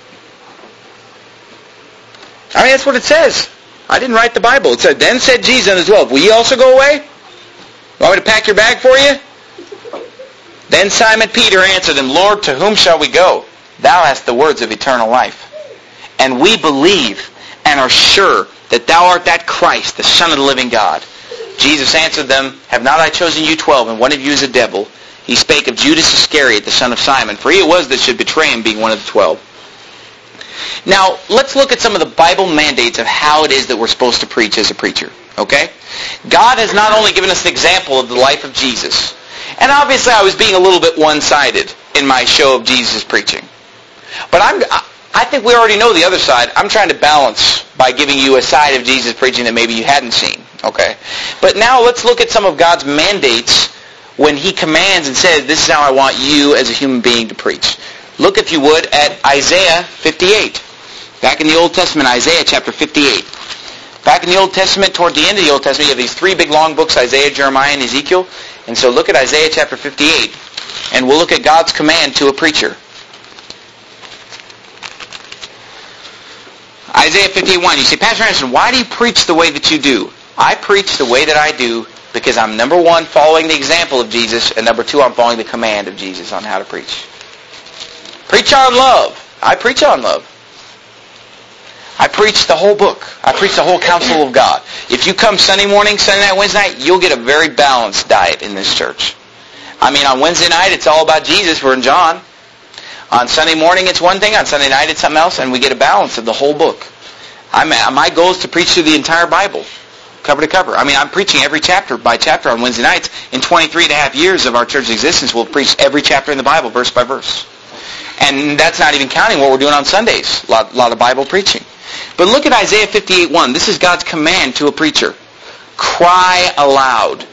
I mean, that's what it says. I didn't write the Bible. It said, then said Jesus unto the twelve, will ye also go away? Want me to pack your bag for you? Then Simon Peter answered him, Lord, to whom shall we go? Thou hast the words of eternal life. And we believe and are sure that thou art that Christ, the Son of the living God. Jesus answered them, have not I chosen you twelve, and one of you is a devil? he spake of Judas Iscariot, the son of Simon, for he it was that should betray him, being one of the twelve. Now, let's look at some of the Bible mandates of how it is that we're supposed to preach as a preacher. Okay? God has not only given us an example of the life of Jesus, and obviously I was being a little bit one-sided in my show of Jesus preaching. But I'm, I think we already know the other side. I'm trying to balance by giving you a side of Jesus preaching that maybe you hadn't seen. Okay? But now let's look at some of God's mandates when he commands and says, this is how I want you as a human being to preach. Look, if you would, at Isaiah fifty-eight. Back in the Old Testament, Isaiah chapter fifty-eight. Back in the Old Testament, toward the end of the Old Testament, you have these three big long books, Isaiah, Jeremiah, and Ezekiel. And so look at Isaiah chapter fifty-eight, and we'll look at God's command to a preacher. Isaiah fifty-eight one. You say, Pastor Anderson, why do you preach the way that you do? I preach the way that I do because I'm, number one, following the example of Jesus, and number two, I'm following the command of Jesus on how to preach. Preach on love. I preach on love. I preach the whole book. I preach the whole counsel of God. If you come Sunday morning, Sunday night, Wednesday night, you'll get a very balanced diet in this church. I mean, on Wednesday night, it's all about Jesus. We're in John. On Sunday morning, it's one thing. On Sunday night, it's something else. And we get a balance of the whole book. I'm, my goal is to preach through the entire Bible, cover to cover. I mean, I'm preaching every chapter by chapter on Wednesday nights. In twenty-three and a half years of our church's existence, we'll preach every chapter in the Bible, verse by verse. And that's not even counting what we're doing on Sundays. A lot, lot of Bible preaching. But look at Isaiah fifty-eight one. This is God's command to a preacher. Cry aloud.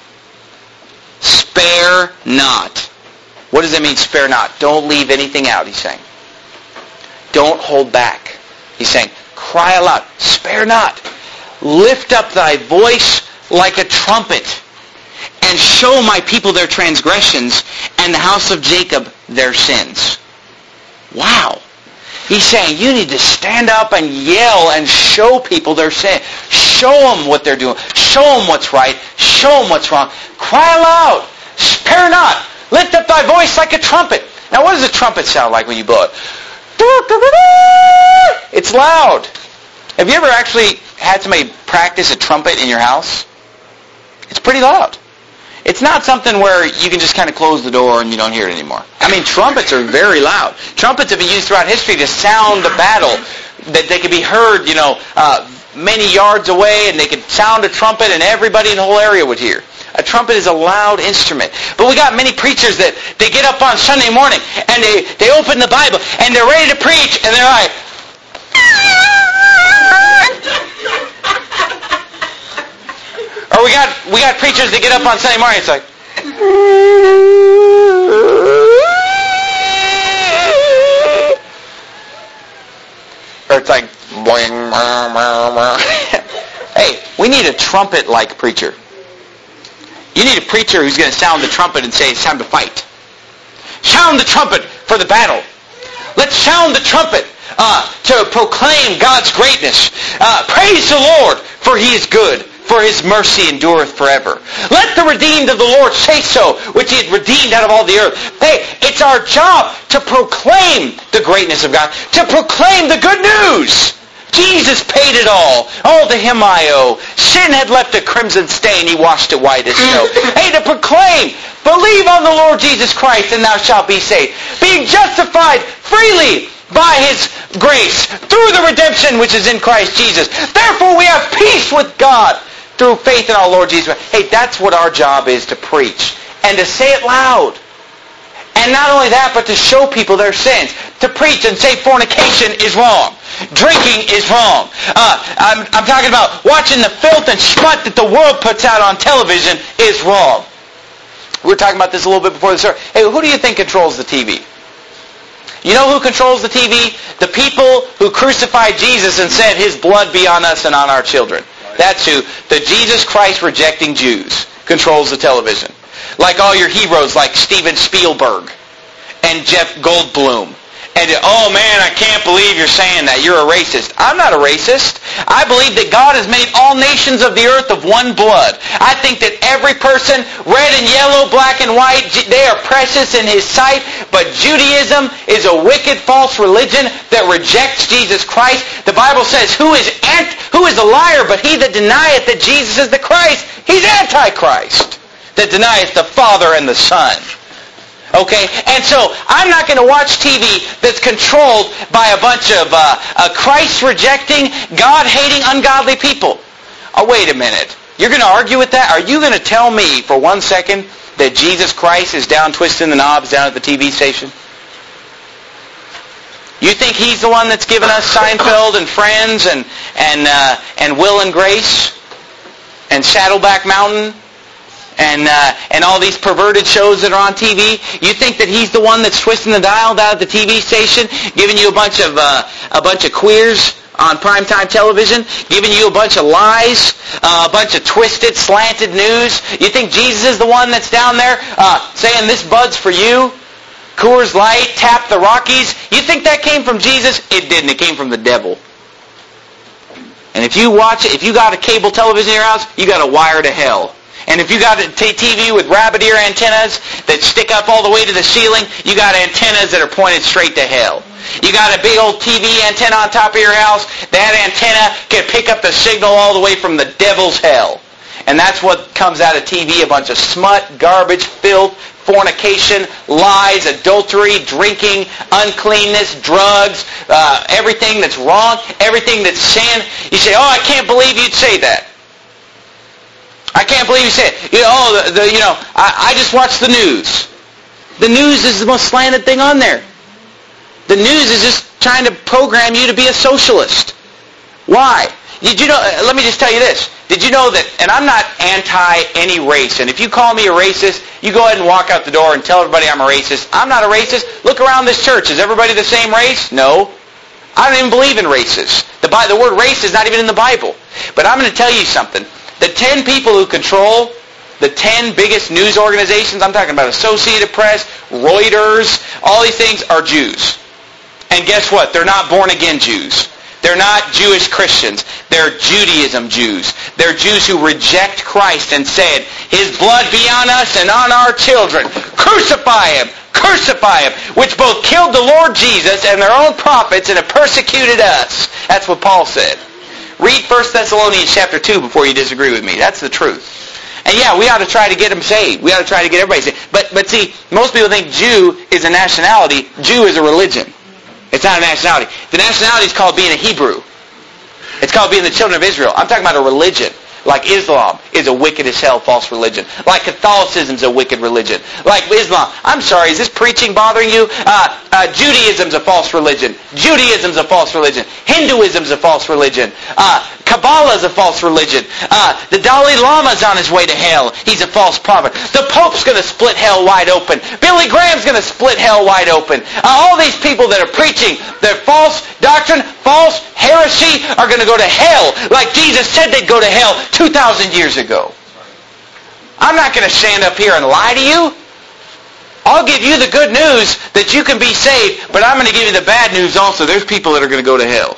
Spare not. What does that mean, spare not? Don't leave anything out, he's saying. Don't hold back. He's saying, cry aloud. Spare not. Lift up thy voice like a trumpet, and show my people their transgressions, and the house of Jacob their sins. Wow. He's saying you need to stand up and yell and show people their sin. Show them what they're doing. Show them what's right. Show them what's wrong. Cry aloud. Spare not. Lift up thy voice like a trumpet. Now, what does a trumpet sound like when you blow it? It's loud. Have you ever actually had somebody practice a trumpet in your house? It's pretty loud. It's not something where you can just kind of close the door and you don't hear it anymore. I mean, trumpets are very loud. Trumpets have been used throughout history to sound a battle, that they could be heard, you know, uh, many yards away, and they could sound a trumpet and everybody in the whole area would hear. A trumpet is a loud instrument. But we got many preachers that they get up on Sunday morning and they, they open the Bible and they're ready to preach and they're like, or we got we got preachers that get up on Sunday morning, it's like, or it's like, hey, we need a trumpet-like preacher. You need a preacher who's going to sound the trumpet and say, it's time to fight. Sound the trumpet for the battle. Let's sound the trumpet uh, to proclaim God's greatness. Uh, praise the Lord, for he is good, for his mercy endureth forever. Let the redeemed of the Lord say so, which he had redeemed out of all the earth. Hey, it's our job to proclaim the greatness of God, to proclaim the good news. Jesus paid it all. All to him I owe. Sin had left a crimson stain. He washed it white as snow. Hey, to proclaim, believe on the Lord Jesus Christ and thou shalt be saved. Being justified freely by his grace through the redemption which is in Christ Jesus. Therefore we have peace with God through faith in our Lord Jesus Christ. Hey, that's what our job is, to preach. And to say it loud. And not only that, but to show people their sins. To preach and say fornication is wrong. Drinking is wrong. Uh, I'm, I'm talking about watching the filth and smut that the world puts out on television is wrong. We were talking about this a little bit before the service. Hey, who do you think controls the T V? You know who controls the T V? The people who crucified Jesus and said, his blood be on us and on our children. That's who. The Jesus Christ rejecting Jews controls the television. Like all your heroes like Steven Spielberg and Jeff Goldblum. And, oh man, I can't believe you're saying that. You're a racist. I'm not a racist. I believe that God has made all nations of the earth of one blood. I think that every person, red and yellow, black and white, they are precious in his sight. But Judaism is a wicked, false religion that rejects Jesus Christ. The Bible says, who is ant- who is a liar but he that denieth that Jesus is the Christ? He's Antichrist, that denieth the Father and the Son. Okay? And so I'm not going to watch T V that's controlled by a bunch of uh, uh, Christ-rejecting, God-hating, ungodly people. Oh, wait a minute. You're going to argue with that? Are you going to tell me for one second that Jesus Christ is down twisting the knobs down at the T V station? You think He's the one that's given us Seinfeld and Friends and and uh, and Will and Grace and Saddleback Mountain and uh, and all these perverted shows that are on T V? You think that He's the one that's twisting the dial down at the T V station, giving you a bunch of uh, a bunch of queers on primetime television, giving you a bunch of lies, uh, a bunch of twisted, slanted news? You think Jesus is the one that's down there uh, saying this bud's for you? Coors Light, Tap the Rockies. You think that came from Jesus? It didn't. It came from the devil. And if you watch it, if you got a cable television in your house, you got a wire to hell. And if you got a T V with rabbit ear antennas that stick up all the way to the ceiling, you got antennas that are pointed straight to hell. You got a big old T V antenna on top of your house, that antenna can pick up the signal all the way from the devil's hell. And that's what comes out of T V, a bunch of smut, garbage, filth, fornication, lies, adultery, drinking, uncleanness, drugs, uh, everything that's wrong, everything that's sin. You say, oh, I can't believe you'd say that. I can't believe you say it. You know, oh, the, the, you know I, I just watch the news. The news is the most slanted thing on there. The news is just trying to program you to be a socialist. Why? Did you know, let me just tell you this. Did you know that, and I'm not anti any race, and if you call me a racist, you go ahead and walk out the door and tell everybody I'm a racist. I'm not a racist. Look around this church. Is everybody the same race? No. I don't even believe in races. The, the word race is not even in the Bible. But I'm going to tell you something. The ten people who control the ten biggest news organizations, I'm talking about Associated Press, Reuters, all these things are Jews. And guess what? They're not born-again Jews. They're not Jewish Christians. They're Judaism Jews. They're Jews who reject Christ and said, His blood be on us and on our children. Crucify Him! Crucify Him! Which both killed the Lord Jesus and their own prophets and have persecuted us. That's what Paul said. Read First Thessalonians chapter two before you disagree with me. That's the truth. And yeah, we ought to try to get them saved. We ought to try to get everybody saved. But, but see, most people think Jew is a nationality. Jew is a religion. It's not a nationality. The nationality is called being a Hebrew. It's called being the children of Israel. I'm talking about a religion. Like Islam is a wicked as hell false religion. Like Catholicism is a wicked religion. Like Islam. I'm sorry, is this preaching bothering you? Uh, uh, Judaism's a false religion. Judaism's a false religion. Hinduism's a false religion. Uh, Kabbalah's a false religion. Uh, the Dalai Lama's on his way to hell. He's a false prophet. The Pope's going to split hell wide open. Billy Graham's going to split hell wide open. Uh, all these people that are preaching their false doctrine, false heresy, are going to go to hell like Jesus said they'd go to hell two thousand years ago. I'm not going to stand up here and lie to you. I'll give you the good news that you can be saved, but I'm going to give you the bad news also. There's people that are going to go to hell.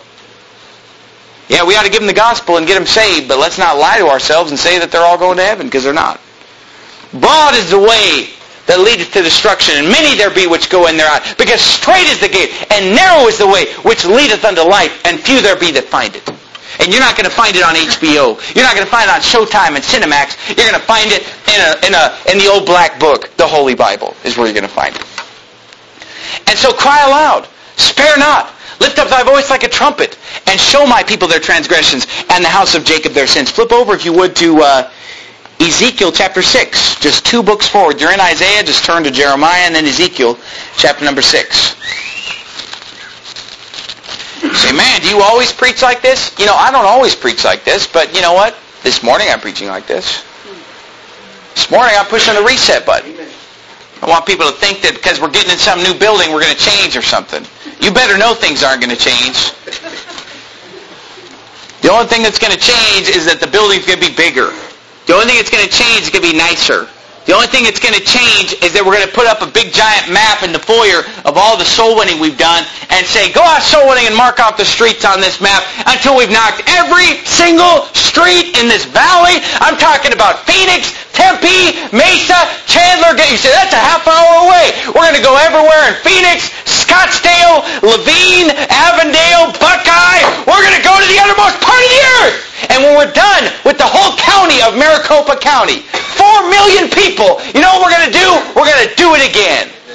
Yeah, we ought to give them the gospel and get them saved, but let's not lie to ourselves and say that they're all going to heaven, because they're not. Broad is the way that leadeth to destruction, and many there be which go in thereat. Because straight is the gate, and narrow is the way which leadeth unto life, and few there be that find it. And you're not going to find it on H B O. You're not going to find it on Showtime and Cinemax. You're going to find it in a in a in the old black book, the Holy Bible, is where you're going to find it. And so cry aloud, spare not. Lift up thy voice like a trumpet, and show my people their transgressions, and the house of Jacob their sins. Flip over, if you would, to uh, Ezekiel chapter six. Just two books forward. You're in Isaiah, just turn to Jeremiah, and then Ezekiel chapter number six. You say, man, do you always preach like this? You know, I don't always preach like this, but you know what? This morning I'm preaching like this. This morning I'm pushing the reset button. I want people to think that because we're getting in some new building, we're going to change or something. You better know things aren't going to change. The only thing that's going to change is that the building's going to be bigger. The only thing that's going to change is going to be nicer. The only thing that's going to change is that we're going to put up a big giant map in the foyer of all the soul winning we've done and say, go out soul winning and mark off the streets on this map until we've knocked every single street in this valley. I'm talking about Phoenix, Tempe, Mesa, Chandler. You say, that's a half hour away. We're going to go everywhere in Phoenix, Scottsdale, Levine, Avondale, Buckeye. We're going to go to the uttermost part of the earth. And when we're done with the whole county of Maricopa County, four million people, you know what we're going to do? We're going to do it again.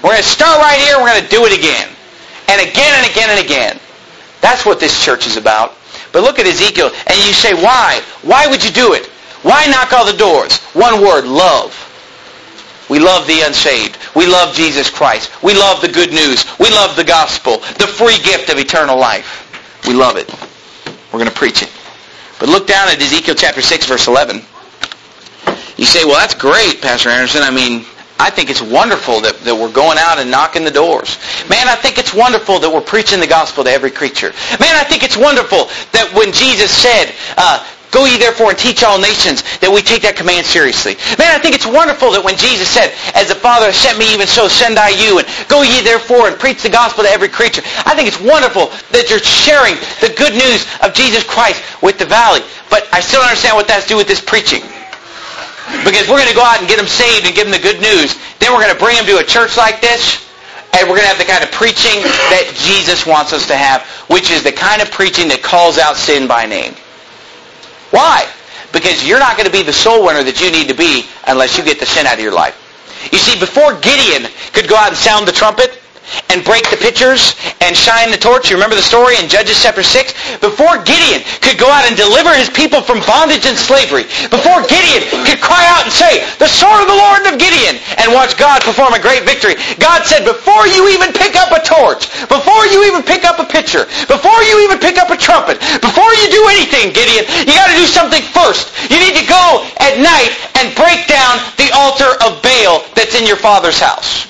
We're going to start right here, and we're going to do it again. And again and again and again. That's what this church is about. But look at Ezekiel, and you say, why? Why would you do it? Why knock all the doors? One word, love. We love the unsaved. We love Jesus Christ. We love the good news. We love the gospel, the free gift of eternal life. We love it. We're going to preach it. But look down at Ezekiel chapter six, verse eleven. You say, well, that's great, Pastor Anderson. I mean, I think it's wonderful that, that we're going out and knocking the doors. Man, I think it's wonderful that we're preaching the gospel to every creature. Man, I think it's wonderful that when Jesus said, uh, go ye therefore and teach all nations, that we take that command seriously. Man, I think it's wonderful that when Jesus said, as the Father has sent me, even so send I you, and go ye therefore and preach the gospel to every creature. I think it's wonderful that you're sharing the good news of Jesus Christ with the valley. But I still don't understand what that has to do with this preaching. Because we're going to go out and get them saved and give them the good news. Then we're going to bring them to a church like this, and we're going to have the kind of preaching that Jesus wants us to have, which is the kind of preaching that calls out sin by name. Why? Because you're not going to be the soul winner that you need to be unless you get the sin out of your life. You see, before Gideon could go out and sound the trumpet and break the pitchers and shine the torch, you remember the story in Judges chapter six? Before Gideon could go out and deliver his people from bondage and slavery, before Gideon could cry out and say, the sword of the Lord of Gideon, and watch God perform a great victory, God said, before you even pick up a torch, before you even pick up a pitcher, before you even pick up a trumpet, before you do anything, Gideon, you got to do something first. You need to go at night and break down the altar of Baal that's in your father's house.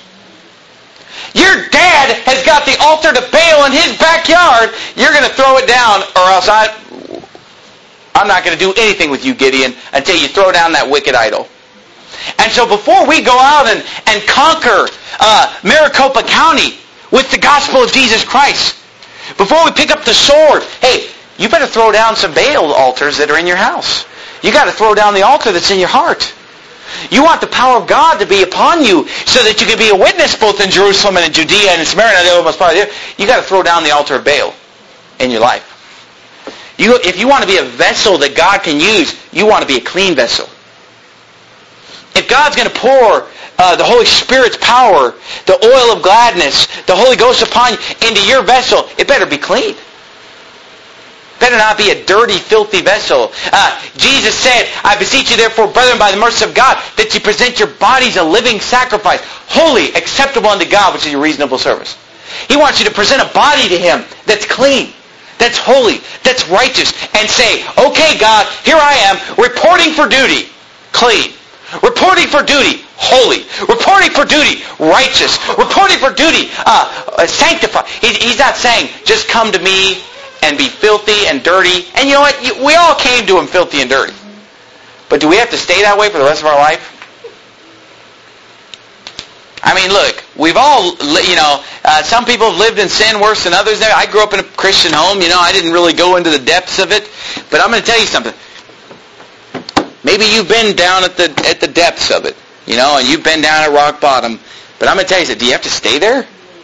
Your dad has got the altar to Baal in his backyard. You're going to throw it down, or else I, I'm not going to do anything with you, Gideon, until you throw down that wicked idol. And so before we go out and, and conquer uh, Maricopa County with the gospel of Jesus Christ, before we pick up the sword, hey, you better throw down some Baal altars that are in your house. You got to throw down the altar that's in your heart. You want the power of God to be upon you so that you can be a witness both in Jerusalem and in Judea and in Samaria and the uttermost part of the earth. You got to throw down the altar of Baal in your life. You, if you want to be a vessel that God can use, you want to be a clean vessel. If God's going to pour uh, the Holy Spirit's power, the oil of gladness, the Holy Ghost upon you into your vessel, it better be clean. Better not be a dirty, filthy vessel. Uh, Jesus said, I beseech you therefore, brethren, by the mercy of God, that you present your bodies a living sacrifice, holy, acceptable unto God, which is your reasonable service. He wants you to present a body to Him that's clean, that's holy, that's righteous, and say, okay, God, here I am, reporting for duty, clean. Reporting for duty, holy. Reporting for duty, righteous. Reporting for duty, uh, sanctified. He, he's not saying, just come to me and be filthy and dirty. And you know what? We all came to Him filthy and dirty. But do we have to stay that way for the rest of our life? I mean, look, we've all, you know, uh, some people have lived in sin worse than others. I grew up in a Christian home. You know, I didn't really go into the depths of it. But I'm going to tell you something. Maybe you've been down at the at the depths of it, you know, and you've been down at rock bottom. But I'm going to tell you something. Do you have to stay there?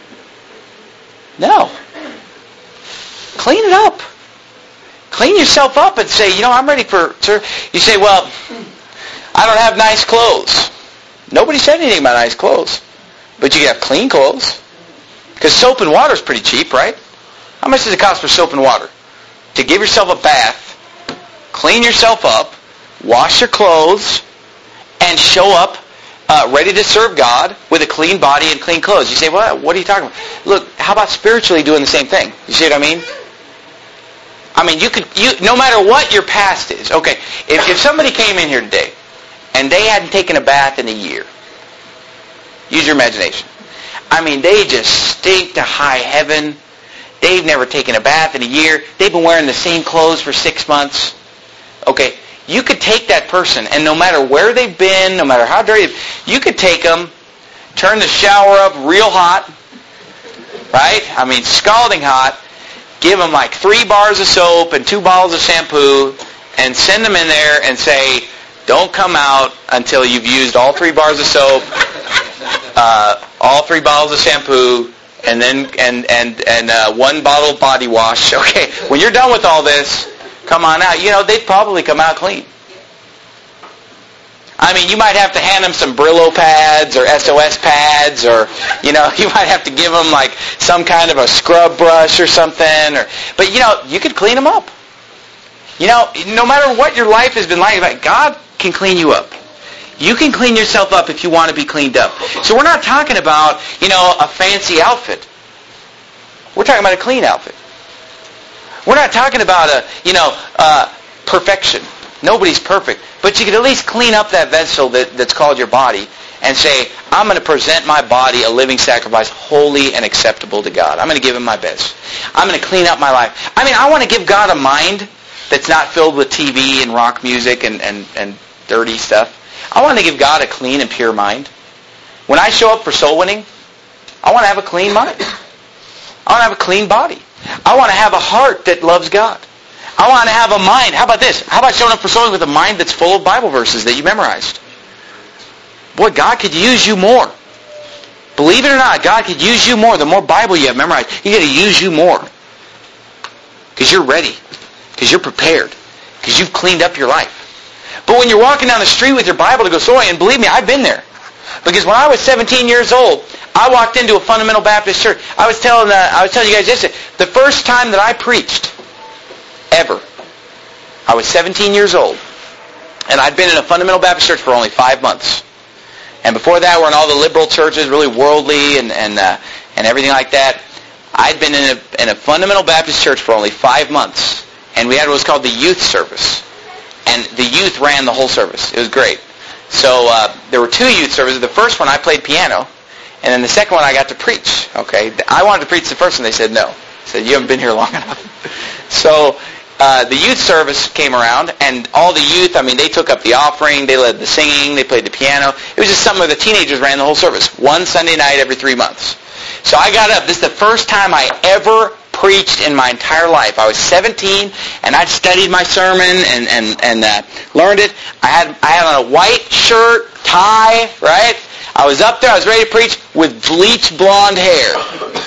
No. Clean it up. Clean yourself up and say, you know, I'm ready for... Sir. You say, well, I don't have nice clothes. Nobody said anything about nice clothes. But you have clean clothes. Because soap and water is pretty cheap, right? How much does it cost for soap and water? To give yourself a bath, clean yourself up, wash your clothes, and show up uh, ready to serve God with a clean body and clean clothes. You say, well, what are you talking about? Look, how about spiritually doing the same thing? You see what I mean? I mean, you could, you, no matter what your past is. Okay, if, if somebody came in here today and they hadn't taken a bath in a year, use your imagination. I mean, they just stink to high heaven. They've never taken a bath in a year. They've been wearing the same clothes for six months. Okay, you could take that person, and no matter where they've been, no matter how dirty, you could take them, turn the shower up real hot, right? I mean, scalding hot, give them like three bars of soap and two bottles of shampoo, and send them in there and say, don't come out until you've used all three bars of soap, uh, all three bottles of shampoo, and then and and and uh, one bottle of body wash. Okay, when you're done with all this, come on out. You know, they'd probably come out clean. I mean, you might have to hand them some Brillo pads or S O S pads, or, you know, you might have to give them like some kind of a scrub brush or something. Or, but, you know, you could clean them up. You know, no matter what your life has been like, like God can clean you up. You can clean yourself up if you want to be cleaned up. So we're not talking about, you know, a fancy outfit. We're talking about a clean outfit. We're not talking about a, you know, uh, perfection. Nobody's perfect. But you can at least clean up that vessel that, that's called your body and say, I'm going to present my body a living sacrifice, holy and acceptable to God. I'm going to give Him my best. I'm going to clean up my life. I mean, I want to give God a mind that's not filled with T V and rock music and, and, and dirty stuff. I want to give God a clean and pure mind. When I show up for soul winning, I want to have a clean mind. I want to have a clean body. I want to have a heart that loves God. I want to have a mind. How about this? How about showing up for soul with a mind that's full of Bible verses that you memorized? Boy, God could use you more. Believe it or not, God could use you more. The more Bible you have memorized, He's going to use you more. Because you're ready. Because you're prepared. Because you've cleaned up your life. But when you're walking down the street with your Bible to go soul, and believe me, I've been there. Because when I was seventeen years old, I walked into a fundamental Baptist church. I was telling uh, I was telling you guys yesterday, the first time that I preached ever, I was seventeen years old, and I'd been in a fundamental Baptist church for only five months. And before that, we're in all the liberal churches, really worldly and and uh, and everything like that. I'd been in a in a fundamental Baptist church for only five months, and we had what was called the youth service, and the youth ran the whole service. It was great. So uh, there were two youth services. The first one I played piano, and then the second one I got to preach. Okay, I wanted to preach the first one. They said no. They said you haven't been here long enough. So uh, the youth service came around, and all the youth, I mean, they took up the offering, they led the singing, they played the piano. It was just something where the teenagers ran the whole service, one Sunday night every three months. So I got up. This is the first time I ever preached in my entire life. I was seventeen, and I'd studied my sermon and and and uh, learned it. I had I had on a white shirt, tie, right? I was up there. I was ready to preach with bleached blonde hair.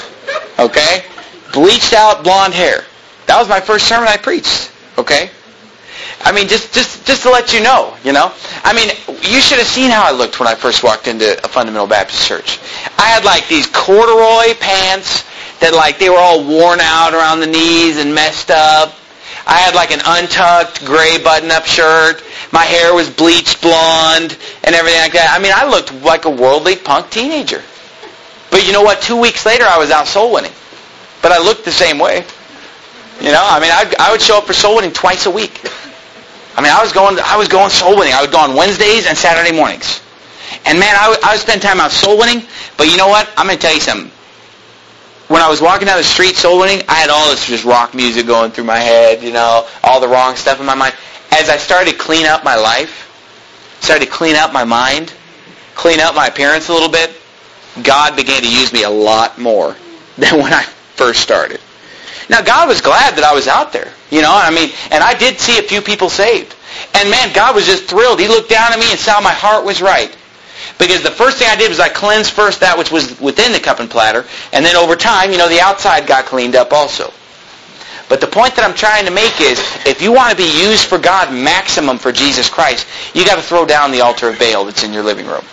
Okay, bleached out blonde hair. That was my first sermon I preached. Okay, I mean, just just just to let you know, you know. I mean, you should have seen how I looked when I first walked into a fundamental Baptist church. I had like these corduroy pants that like they were all worn out around the knees and messed up. I had like an untucked gray button-up shirt. My hair was bleached blonde and everything like that. I mean, I looked like a worldly punk teenager. But you know what? Two weeks later, I was out soul winning. But I looked the same way. You know, I mean, I'd, I would show up for soul winning twice a week. I mean, I was going, I was going soul winning. I would go on Wednesdays and Saturday mornings. And man, I would, I would spend time out soul winning. But you know what? I'm going to tell you something. When I was walking down the street soul winning, I had all this just rock music going through my head, you know, all the wrong stuff in my mind. As I started to clean up my life, started to clean up my mind, clean up my appearance a little bit, God began to use me a lot more than when I first started. Now, God was glad that I was out there, you know, I mean, and I did see a few people saved. And man, God was just thrilled. He looked down at me and saw my heart was right. Because the first thing I did was I cleansed first that which was within the cup and platter, and then over time, you know, the outside got cleaned up also. But the point that I'm trying to make is, if you want to be used for God maximum for Jesus Christ, you got to throw down the altar of Baal that's in your living room.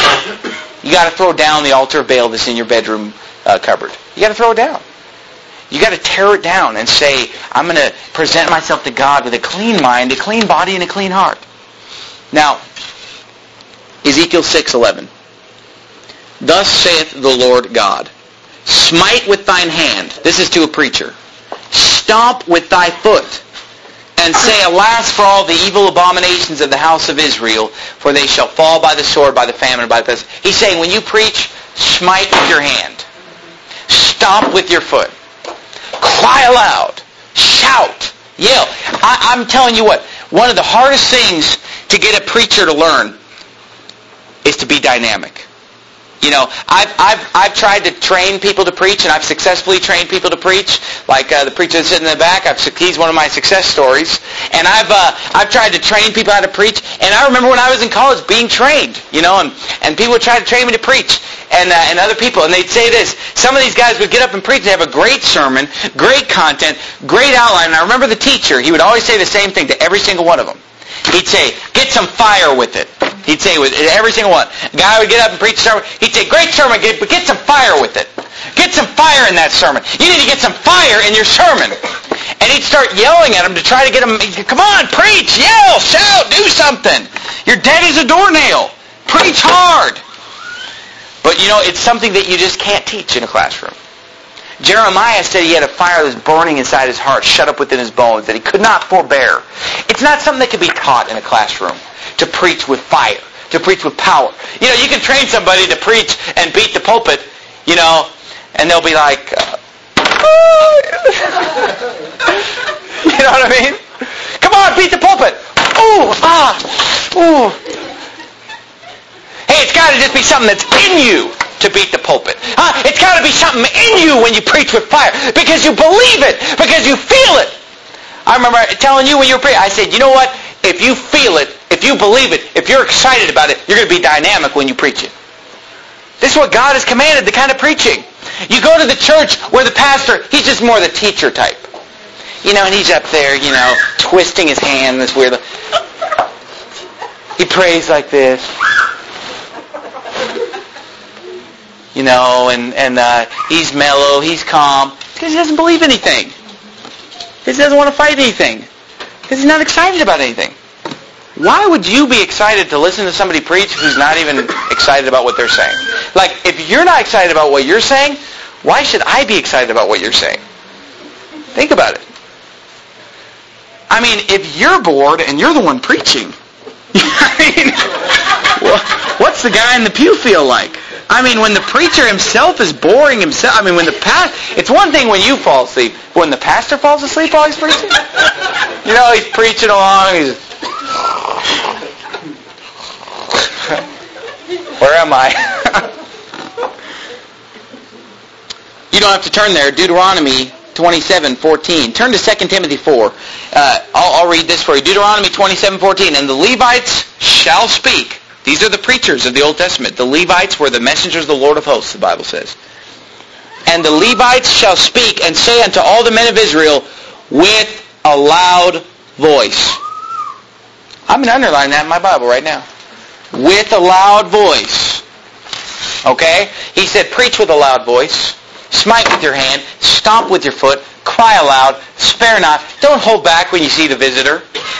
You got to throw down the altar of Baal that's in your bedroom uh, cupboard. You got to throw it down. You got to tear it down and say, I'm going to present myself to God with a clean mind, a clean body, and a clean heart. Now, Ezekiel six eleven. Thus saith the Lord God, smite with thine hand. This is to a preacher. Stomp with thy foot, and say, alas for all the evil abominations of the house of Israel, for they shall fall by the sword, by the famine, and by the pestilence. He's saying, when you preach, smite with your hand. Stomp with your foot. Cry aloud. Shout. Yell. I, I'm telling you what, one of the hardest things to get a preacher to learn is to be dynamic. You know, I've I've I've tried to train people to preach, and I've successfully trained people to preach. Like uh, the preacher that's sitting in the back, I've, he's one of my success stories. And I've uh, I've tried to train people how to preach. And I remember when I was in college being trained, you know, and, and people would try to train me to preach, and uh, and other people, and they'd say this. Some of these guys would get up and preach. They have a great sermon, great content, great outline. And I remember the teacher. He would always say the same thing to every single one of them. He'd say, "Get some fire with it." He'd say with every single one. A guy would get up and preach a sermon. He'd say, great sermon, but get some fire with it. Get some fire in that sermon. You need to get some fire in your sermon. And he'd start yelling at him to try to get him, come on, preach, yell, shout, do something. You're dead as a doornail. Preach hard. But, you know, it's something that you just can't teach in a classroom. Jeremiah said he had a fire that was burning inside his heart, shut up within his bones, that he could not forbear. It's not something that can be taught in a classroom, to preach with fire, to preach with power. You know, you can train somebody to preach and beat the pulpit, you know, and they'll be like, uh, you know what I mean? Come on, beat the pulpit. Ooh, ah, ooh. Hey, it's got to just be something that's in you to beat the pulpit. Huh? It's got to be something in you when you preach with fire, because you believe it, because you feel it. I remember telling you when you were preaching, I said, you know what? If you feel it, if you believe it, if you're excited about it, you're going to be dynamic when you preach it. This is what God has commanded, the kind of preaching. You go to the church where the pastor, he's just more the teacher type. You know, and he's up there, you know, twisting his hand this weird. He prays like this. You know, and, and uh, he's mellow, he's calm, because he doesn't believe anything. He doesn't want to fight anything. Because he's not excited about anything. Why would you be excited to listen to somebody preach who's not even excited about what they're saying? Like, if you're not excited about what you're saying, why should I be excited about what you're saying? Think about it. I mean, if you're bored and you're the one preaching, I mean, well, what's the guy in the pew feel like? I mean, when the preacher himself is boring himself, I mean, when the past, it's one thing when you fall asleep, but when the pastor falls asleep while he's preaching, you know, he's preaching along, he's, where am I? You don't have to turn there. Deuteronomy twenty-seven fourteen. Turn to Second Timothy four. Uh, I'll, I'll read this for you. Deuteronomy twenty-seven fourteen. And the Levites shall speak. These are the preachers of the Old Testament. The Levites were the messengers of the Lord of hosts, the Bible says. And the Levites shall speak and say unto all the men of Israel with a loud voice. I'm going to underline that in my Bible right now. With a loud voice. Okay? He said, preach with a loud voice. Smite with your hand. Stomp with your foot. Cry aloud. Spare not. Don't hold back when you see the visitor.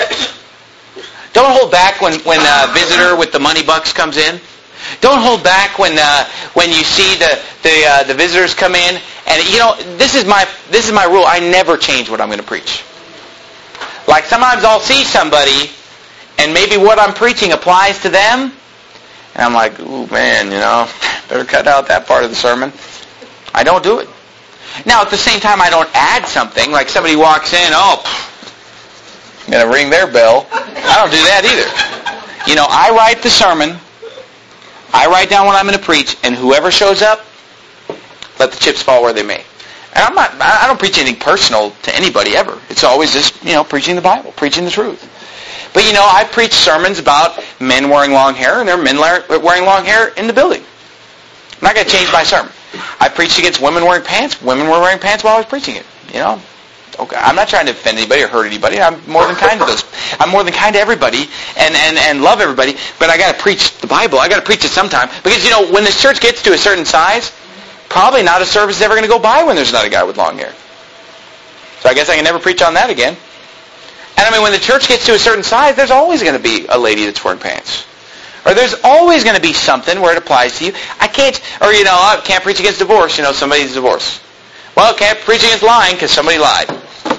Don't hold back when, when a visitor with the money bucks comes in. Don't hold back when uh, when you see the the uh, the visitors come in. And you know, this is my this is my rule. I never change what I'm going to preach. Like sometimes I'll see somebody, and maybe what I'm preaching applies to them, and I'm like, ooh man, you know, better cut out that part of the sermon. I don't do it. Now at the same time, I don't add something. Like somebody walks in, oh, I'm going to ring their bell. I don't do that either. You know, I write the sermon. I write down what I'm going to preach, and whoever shows up, let the chips fall where they may. And I'm not, I don't preach anything personal to anybody ever. It's always just, you know, preaching the Bible, preaching the truth. But, you know, I preach sermons about men wearing long hair, and there are men wearing long hair in the building. I'm not going to change my sermon. I preached against women wearing pants. Women were wearing pants while I was preaching it, you know. Okay, I'm not trying to offend anybody or hurt anybody. I'm more than kind to those. I'm more than kind to everybody and, and, and love everybody. But I got to preach the Bible. I got to preach it sometime because you know when this church gets to a certain size, probably not a service is ever going to go by when there's not a guy with long hair. So I guess I can never preach on that again. And I mean, when the church gets to a certain size, there's always going to be a lady that's wearing pants, or there's always going to be something where it applies to you. I can't, or you know, I can't preach against divorce. You know, somebody's divorced. Well, can't preach against lying because somebody lied.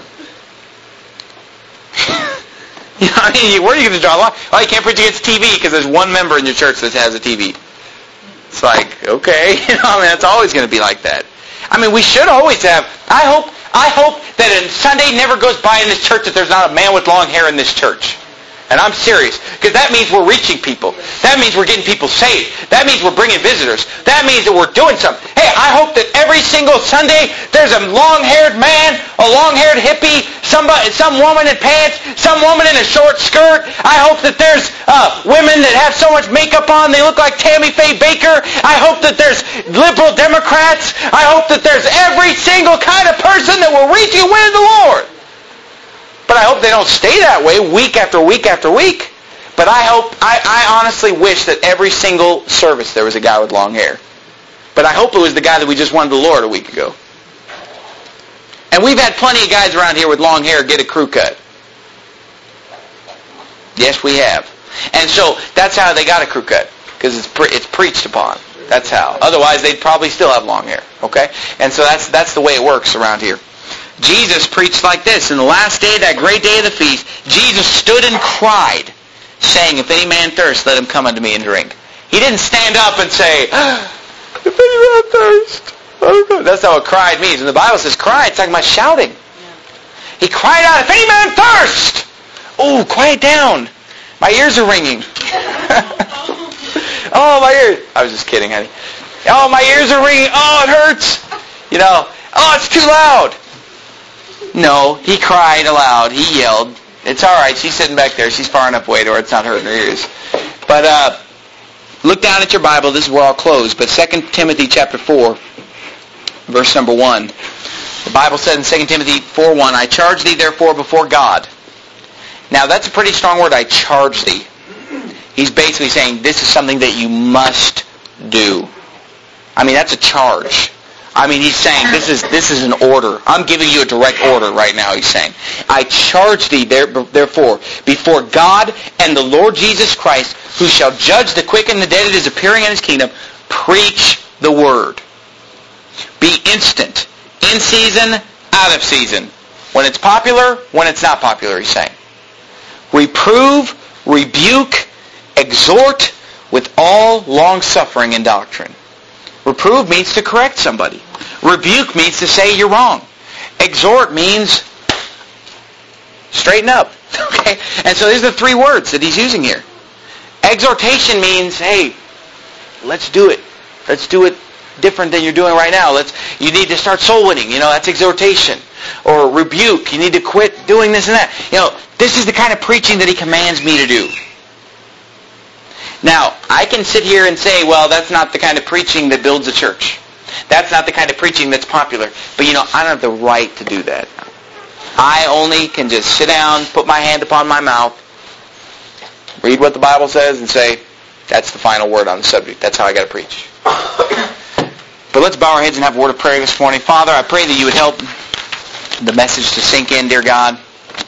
You know, I mean, where are you going to draw the line? Oh, you can't preach against T V because there's one member in your church that has a T V. It's like, okay, you know, I mean, it's always going to be like that. I mean, we should always have. I hope, I hope that a Sunday never goes by in this church that there's not a man with long hair in this church. And I'm serious, because that means we're reaching people. That means we're getting people saved. That means we're bringing visitors. That means that we're doing something. Hey, I hope that every single Sunday there's a long-haired man, a long-haired hippie, somebody, some woman in pants, some woman in a short skirt. I hope that there's uh, women that have so much makeup on they look like Tammy Faye Baker. I hope that there's liberal Democrats. I hope that there's every single kind of person that will reach you with the Lord. But I hope they don't stay that way week after week after week. But I hope, I, I honestly wish that every single service there was a guy with long hair. But I hope it was the guy that we just won the Lord a week ago. And we've had plenty of guys around here with long hair get a crew cut. Yes, we have. And so that's how they got a crew cut, because it's pre- it's preached upon. That's how. Otherwise, they'd probably still have long hair. Okay? And so that's that's the way it works around here. Jesus preached like this. In the last day, that great day of the feast, Jesus stood and cried, saying, if any man thirst, let him come unto me and drink. He didn't stand up and say, if any man thirst. That's how a cried means. When the Bible says cry, it's talking about shouting. He cried out, if any man thirst. Oh, quiet down. My ears are ringing. Oh, my ears. I was just kidding, honey. Oh, my ears are ringing. Oh, it hurts. You know, oh, it's too loud. No, he cried aloud. He yelled. It's all right. She's sitting back there. She's far enough away to where it's not hurting her ears. But uh, look down at your Bible. This is where I'll close. But Second Timothy chapter four, verse number one. The Bible said in Second Timothy four one, I charge thee therefore before God. Now that's a pretty strong word, I charge thee. He's basically saying this is something that you must do. I mean, that's a charge. I mean, he's saying this is this is an order. I'm giving you a direct order right now, he's saying. I charge thee there, therefore before God and the Lord Jesus Christ, who shall judge the quick and the dead at his appearing in his kingdom, preach the word. Be instant. In season, out of season. When it's popular, when it's not popular, he's saying. Reprove, rebuke, exhort with all long-suffering and doctrine. Reprove means to correct somebody. Rebuke means to say you're wrong. Exhort means straighten up. Okay? And so these are the three words that he's using here. Exhortation means, hey, let's do it. Let's do it different than you're doing right now. Let's. You need to start soul winning. You know, that's exhortation. Or rebuke. You need to quit doing this and that. You know, this is the kind of preaching that he commands me to do. Now, I can sit here and say, well, that's not the kind of preaching that builds a church. That's not the kind of preaching that's popular. But, you know, I don't have the right to do that. I only can just sit down, put my hand upon my mouth, read what the Bible says, and say, that's the final word on the subject. That's how I got to preach. But let's bow our heads and have a word of prayer this morning. Father, I pray that you would help the message to sink in, dear God.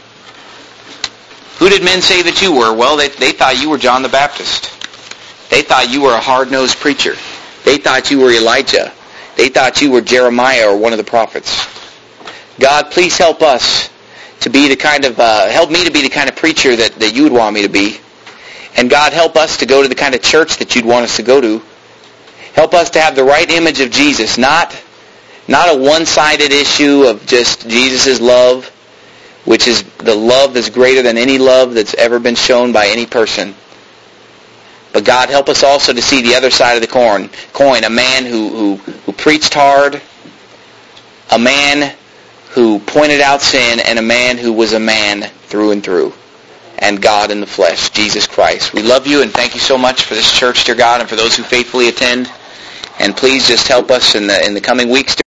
Who did men say that you were? Well, they, they thought you were John the Baptist. They thought you were a hard-nosed preacher. They thought you were Elijah. They thought you were Jeremiah or one of the prophets. God, please help us to be the kind of, uh, help me to be the kind of preacher that, that you would want me to be. And God, help us to go to the kind of church that you'd want us to go to. Help us to have the right image of Jesus, not, not a one-sided issue of just Jesus' love, which is the love that's greater than any love that's ever been shown by any person. But God, help us also to see the other side of the coin, coin a man who, who, who preached hard, a man who pointed out sin, and a man who was a man through and through, and God in the flesh, Jesus Christ. We love you and thank you so much for this church, dear God, and for those who faithfully attend. And please just help us in the in the coming weeks.